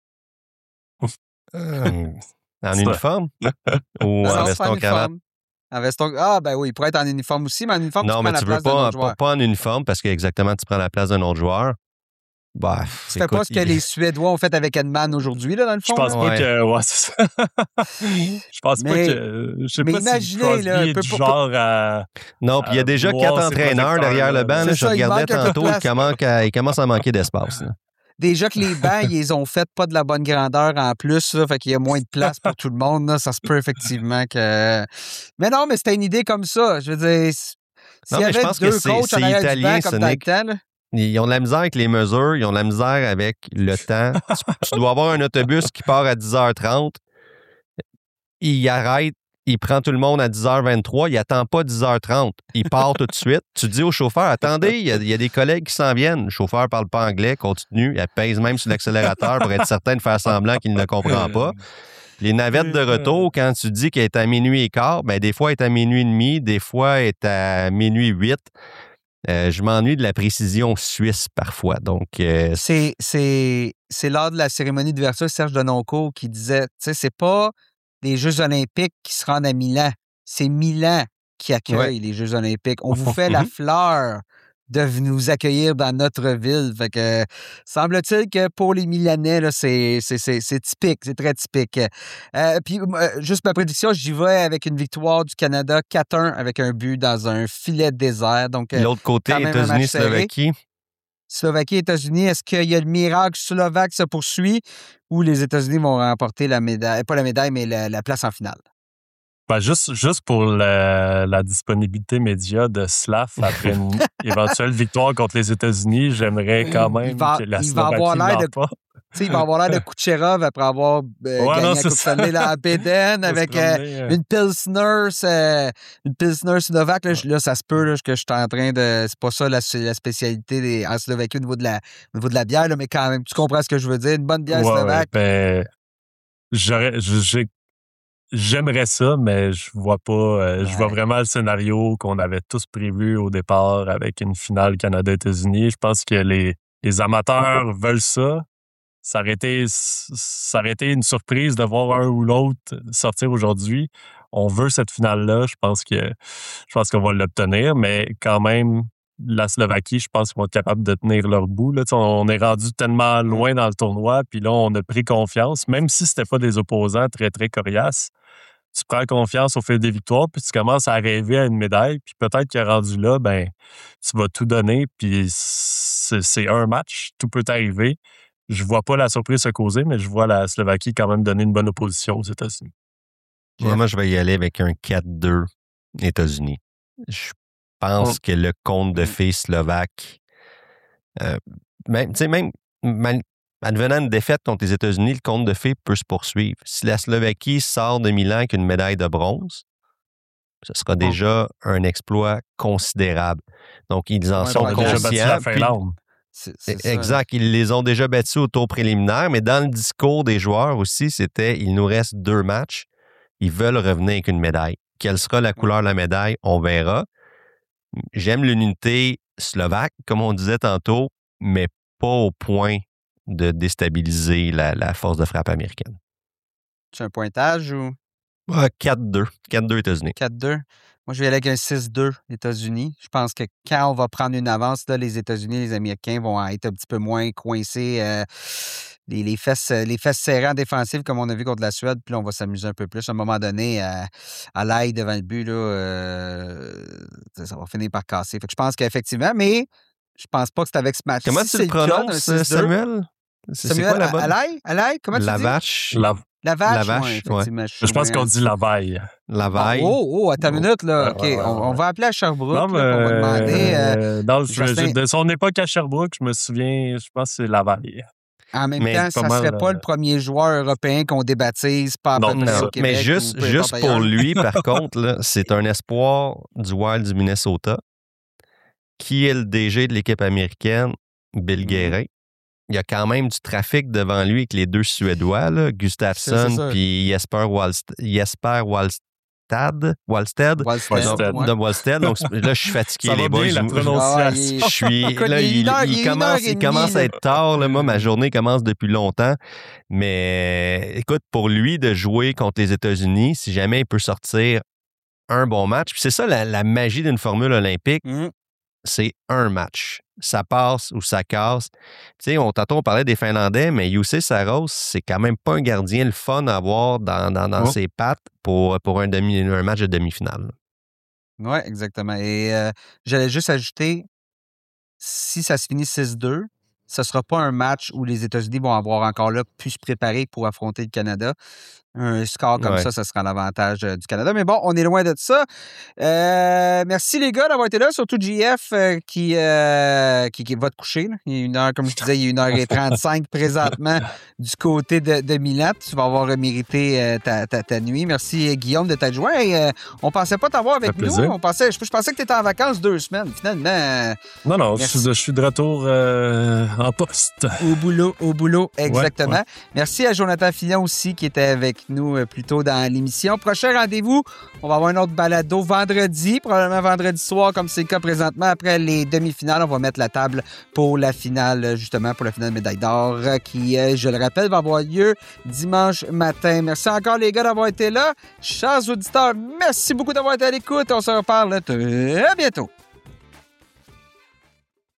Speaker 2: Euh, en uniforme? Ou
Speaker 1: non,
Speaker 2: en
Speaker 1: non,
Speaker 2: veston-cravate?
Speaker 1: En veston... Ah, ben oui, il pourrait être en uniforme aussi, mais en uniforme,
Speaker 2: non,
Speaker 1: tu
Speaker 2: mais
Speaker 1: prends
Speaker 2: tu
Speaker 1: la
Speaker 2: veux
Speaker 1: place
Speaker 2: pas,
Speaker 1: d'un autre
Speaker 2: pas,
Speaker 1: joueur.
Speaker 2: pas en uniforme parce qu'exactement, tu prends la place d'un autre joueur. Bah,
Speaker 1: tu fais pas ce que
Speaker 2: il...
Speaker 1: les Suédois ont fait avec Edman aujourd'hui, là, dans le fond?
Speaker 3: Je pense
Speaker 1: là?
Speaker 3: pas
Speaker 2: ouais.
Speaker 3: que... Ouais, c'est ça. Je pense
Speaker 1: mais,
Speaker 3: pas que... Je sais
Speaker 1: mais
Speaker 3: pas
Speaker 1: imaginez,
Speaker 3: si Crosby
Speaker 1: là,
Speaker 3: est
Speaker 1: peu,
Speaker 3: du
Speaker 1: peu,
Speaker 3: genre à...
Speaker 2: Non, puis il y a déjà quatre entraîneurs derrière le banc. Là, je
Speaker 1: ça,
Speaker 2: regardais
Speaker 1: il
Speaker 2: tantôt, il commence, à, il commence à manquer d'espace. Là.
Speaker 1: Déjà que les bancs, ils les ont fait pas de la bonne grandeur en plus, là, fait qu'il y a moins de place pour tout le monde. Là, ça se peut effectivement que... Mais non, mais c'était une idée comme ça. Je veux dire, s'il y avait
Speaker 2: je pense
Speaker 1: deux
Speaker 2: que c'est,
Speaker 1: coachs
Speaker 2: c'est
Speaker 1: en arrière
Speaker 2: italien,
Speaker 1: du banc comme dans le temps... Là,
Speaker 2: ils ont de la misère avec les mesures, ils ont de la misère avec le temps. tu, tu dois avoir un autobus qui part à dix heures trente. Il arrête, il prend tout le monde à dix heures vingt-trois, il attend pas dix heures trente. Il part tout de suite. Tu dis au chauffeur, attendez, il y a, il y a des collègues qui s'en viennent. Le chauffeur parle pas anglais, continue, il pèse même sur l'accélérateur pour être certain de faire semblant qu'il ne comprend pas. Les navettes de retour, quand tu dis qu'elle est à minuit et quart, ben des fois elle est à minuit et demi, des fois elle est à minuit huit. Euh, je m'ennuie de la précision suisse parfois. Donc, euh...
Speaker 1: c'est, c'est, c'est lors de la cérémonie d'ouverture, Serge Denoncourt qui disait, tu sais, c'est pas des Jeux olympiques qui se rendent à Milan. C'est Milan qui accueille ouais. les Jeux olympiques. On vous fait la fleur de nous accueillir dans notre ville. Fait que semble-t-il que pour les Milanais, là, c'est, c'est, c'est, c'est typique, c'est très typique. Euh, puis, euh, juste ma prédiction, j'y vais avec une victoire du Canada quatre un avec un but dans un filet de désert. Donc,
Speaker 2: l'autre côté, États-Unis, Slovaquie.
Speaker 1: Slovaquie, États-Unis, est-ce qu'il y a le miracle slovaque qui se poursuit ou les États-Unis vont remporter la médaille, pas la médaille, mais la, la place en finale?
Speaker 3: Ben juste, juste pour la, la disponibilité média de Slav après une éventuelle victoire contre les États-Unis, j'aimerais quand même
Speaker 1: il va,
Speaker 3: que la
Speaker 1: il
Speaker 3: Slovaquie
Speaker 1: va avoir l'air de,
Speaker 3: pas.
Speaker 1: sais, il va avoir l'air de Kucherov après avoir euh,
Speaker 3: Ouais,
Speaker 1: gagné
Speaker 3: non,
Speaker 1: la
Speaker 3: c'est
Speaker 1: Coupe
Speaker 3: ça.
Speaker 1: Stanley là, à Beden
Speaker 3: On va se
Speaker 1: avec euh,
Speaker 3: promener, euh.
Speaker 1: une Pilsner, euh, une Pilsner Slovaque. Là, je- là, ça se peut là, que je suis en train de... C'est pas ça la, la spécialité des, en Slovaquie au niveau de la, au niveau de la bière, là, mais quand même, tu comprends ce que je veux dire. Une bonne bière
Speaker 3: Ouais, ouais,
Speaker 1: slovaque.
Speaker 3: ben, j'aurais, j'ai- j'aimerais ça, mais je vois pas. euh, Je
Speaker 1: Ouais.
Speaker 3: vois vraiment le scénario qu'on avait tous prévu au départ avec une finale Canada-États-Unis. Je pense que les, les amateurs veulent ça. Ça aurait été, ça aurait été une surprise de voir un ou l'autre sortir aujourd'hui. On veut cette finale-là. Je pense que je pense qu'on va l'obtenir, mais quand même, la Slovaquie, je pense qu'ils vont être capables de tenir leur bout. Là. Tu sais, on est rendu tellement loin dans le tournoi, puis là, on a pris confiance, même si c'était pas des opposants très, très coriaces. Tu prends confiance au fil des victoires, puis tu commences à rêver à une médaille, puis peut-être que rendu là, ben, tu vas tout donner, puis c'est, c'est un match, tout peut arriver. Je vois pas la surprise se causer, mais je vois la Slovaquie quand même donner une bonne opposition aux États-Unis.
Speaker 2: Ouais, moi, je vais y aller avec un quatre deux États-Unis. Je pense
Speaker 3: Mm.
Speaker 2: que le conte de fées slovaque, euh, même, tu sais, même mal- advenant une défaite contre les États-Unis, le conte de fées peut se poursuivre. Si la Slovaquie sort de Milan avec une médaille de bronze, ce sera déjà un exploit considérable. Donc, ils en
Speaker 1: Ouais,
Speaker 2: sont
Speaker 1: ils ont
Speaker 3: déjà
Speaker 2: conscients.
Speaker 3: battu la
Speaker 2: puis-
Speaker 3: Finlande.
Speaker 1: C'est, c'est ça.
Speaker 2: Exact. Ils les ont déjà battus au tour préliminaire, mais dans le discours des joueurs aussi, c'était il nous reste deux matchs. Ils veulent revenir avec une médaille. Quelle sera la couleur de la médaille? On verra. J'aime l'unité slovaque, comme on disait tantôt, mais pas au point de déstabiliser la, la force de frappe américaine.
Speaker 1: C'est un pointage ou
Speaker 2: Ah, quatre deux. quatre deux États-Unis.
Speaker 1: quatre deux? Moi, je vais aller avec un six deux États-Unis. Je pense que quand on va prendre une avance, là, les États-Unis, les Américains vont être un petit peu moins coincés, euh, les, les, fesses, les fesses serrées en défensive, comme on a vu contre la Suède, puis là, on va s'amuser un peu plus. À un moment donné, à, à l'ail devant le but, là, euh, ça va finir par casser. Fait que je pense qu'effectivement, mais je pense pas que c'est avec ce match.
Speaker 2: Comment
Speaker 1: si
Speaker 2: tu
Speaker 1: c'est
Speaker 2: le
Speaker 1: cas d'un
Speaker 2: prononces,
Speaker 1: six deux,
Speaker 2: Samuel? C'est, c'est
Speaker 1: Samuel,
Speaker 2: quoi la bonne?
Speaker 1: à l'ail? À l'ail? Comment tu
Speaker 2: La
Speaker 1: dis?
Speaker 2: vache.
Speaker 3: La,
Speaker 1: La vache,
Speaker 2: La vache,
Speaker 1: ouais,
Speaker 2: ouais.
Speaker 1: effectivement.
Speaker 3: je pense qu'on dit la vaille.
Speaker 2: La
Speaker 1: Bon,
Speaker 2: vaille.
Speaker 1: oh, oh, attends une minute, là.
Speaker 3: Ouais,
Speaker 1: OK,
Speaker 3: ouais, ouais,
Speaker 1: on, on
Speaker 3: ouais.
Speaker 1: va appeler à Sherbrooke,
Speaker 3: Non,
Speaker 1: là, puis on va demander... euh,
Speaker 3: euh, dans le,
Speaker 1: Jocelyn-
Speaker 3: je- de son époque à Sherbrooke, je me souviens, je pense que c'est Laval.
Speaker 1: en même
Speaker 2: Mais
Speaker 1: temps,
Speaker 3: pas
Speaker 1: ça
Speaker 3: mal,
Speaker 1: serait pas
Speaker 3: euh,
Speaker 1: le premier joueur européen qu'on débaptise, pas à
Speaker 3: Non,
Speaker 1: peu près
Speaker 3: non,
Speaker 1: au Québec
Speaker 2: mais juste,
Speaker 1: ou peu
Speaker 2: juste
Speaker 1: importe
Speaker 2: pour
Speaker 1: ailleurs.
Speaker 2: lui, par contre, là, c'est un espoir du Wild du Minnesota. Qui est le D G de l'équipe américaine? Bill
Speaker 1: Mhm.
Speaker 2: Guérin. Il y a quand même du trafic devant lui avec les deux Suédois, là,
Speaker 1: C'est- c'est
Speaker 2: Gustafsson
Speaker 1: ça.
Speaker 2: puis Jesper, Wallst- Jesper Wallstad. Wallsted.
Speaker 1: Wallsted,
Speaker 3: Wallsted.
Speaker 1: ouais.
Speaker 2: De Wallsted. Donc, là, je suis fatigué,
Speaker 3: Ça va
Speaker 2: les boys.
Speaker 3: bien, la
Speaker 2: Je-
Speaker 3: prononciation.
Speaker 2: Je suis.
Speaker 1: Écoute,
Speaker 2: Là,
Speaker 1: il est
Speaker 2: il,
Speaker 1: une heure-
Speaker 2: il
Speaker 1: il est une heure
Speaker 2: commence,
Speaker 1: et
Speaker 2: il commence
Speaker 1: demie,
Speaker 2: à
Speaker 1: là.
Speaker 2: être tard. Là. Moi, ma journée commence depuis longtemps. Mais écoute, pour lui de jouer contre les États-Unis, si jamais il peut sortir un bon match, puis c'est ça la, la magie d'une formule olympique,
Speaker 1: Mhm.
Speaker 2: c'est un match. Ça passe ou ça casse. Tu sais, on, tantôt, on parlait des Finlandais, mais Jussi Saros, c'est quand même pas un gardien le fun à avoir dans, dans, dans
Speaker 3: Oh.
Speaker 2: ses pattes pour, pour un, demi, un match de demi-finale.
Speaker 1: Oui, exactement. Et euh, j'allais juste ajouter, si ça se finit six deux, ce ne sera pas un match où les États-Unis vont avoir encore là pu se préparer pour affronter le Canada. Un score comme
Speaker 2: Ouais.
Speaker 1: ça, ça sera l'avantage euh, du Canada. Mais bon, on est loin de ça. Euh, merci les gars d'avoir été là, surtout J F euh, qui, euh, qui, qui va te coucher. Là. Il est une heure, comme je disais, il est une heure trente-cinq présentement du côté de, de Milan. Tu vas avoir mérité euh, ta, ta, ta nuit. Merci euh, Guillaume de t'être joint. Et, euh, on pensait pas t'avoir avec
Speaker 3: Ça fait
Speaker 1: nous.
Speaker 3: plaisir.
Speaker 1: On pensait, je, je pensais que tu étais en vacances deux semaines. Finalement, euh,
Speaker 3: Non, non, je
Speaker 1: Merci.
Speaker 3: suis, de, je suis de retour euh, en poste.
Speaker 1: au boulot, au boulot, exactement.
Speaker 3: ouais.
Speaker 1: Merci à Jonathan Fillon aussi qui était avec nous euh, plus tôt dans l'émission. Prochain rendez-vous, on va avoir un autre balado vendredi, probablement vendredi soir comme c'est le cas présentement. Après les demi-finales, on va mettre la table pour la finale, justement, pour la finale médaille d'or euh, qui, euh, je le rappelle, va avoir lieu dimanche matin. Merci encore les gars d'avoir été là. Chers auditeurs, merci beaucoup d'avoir été à l'écoute. On se reparle très bientôt.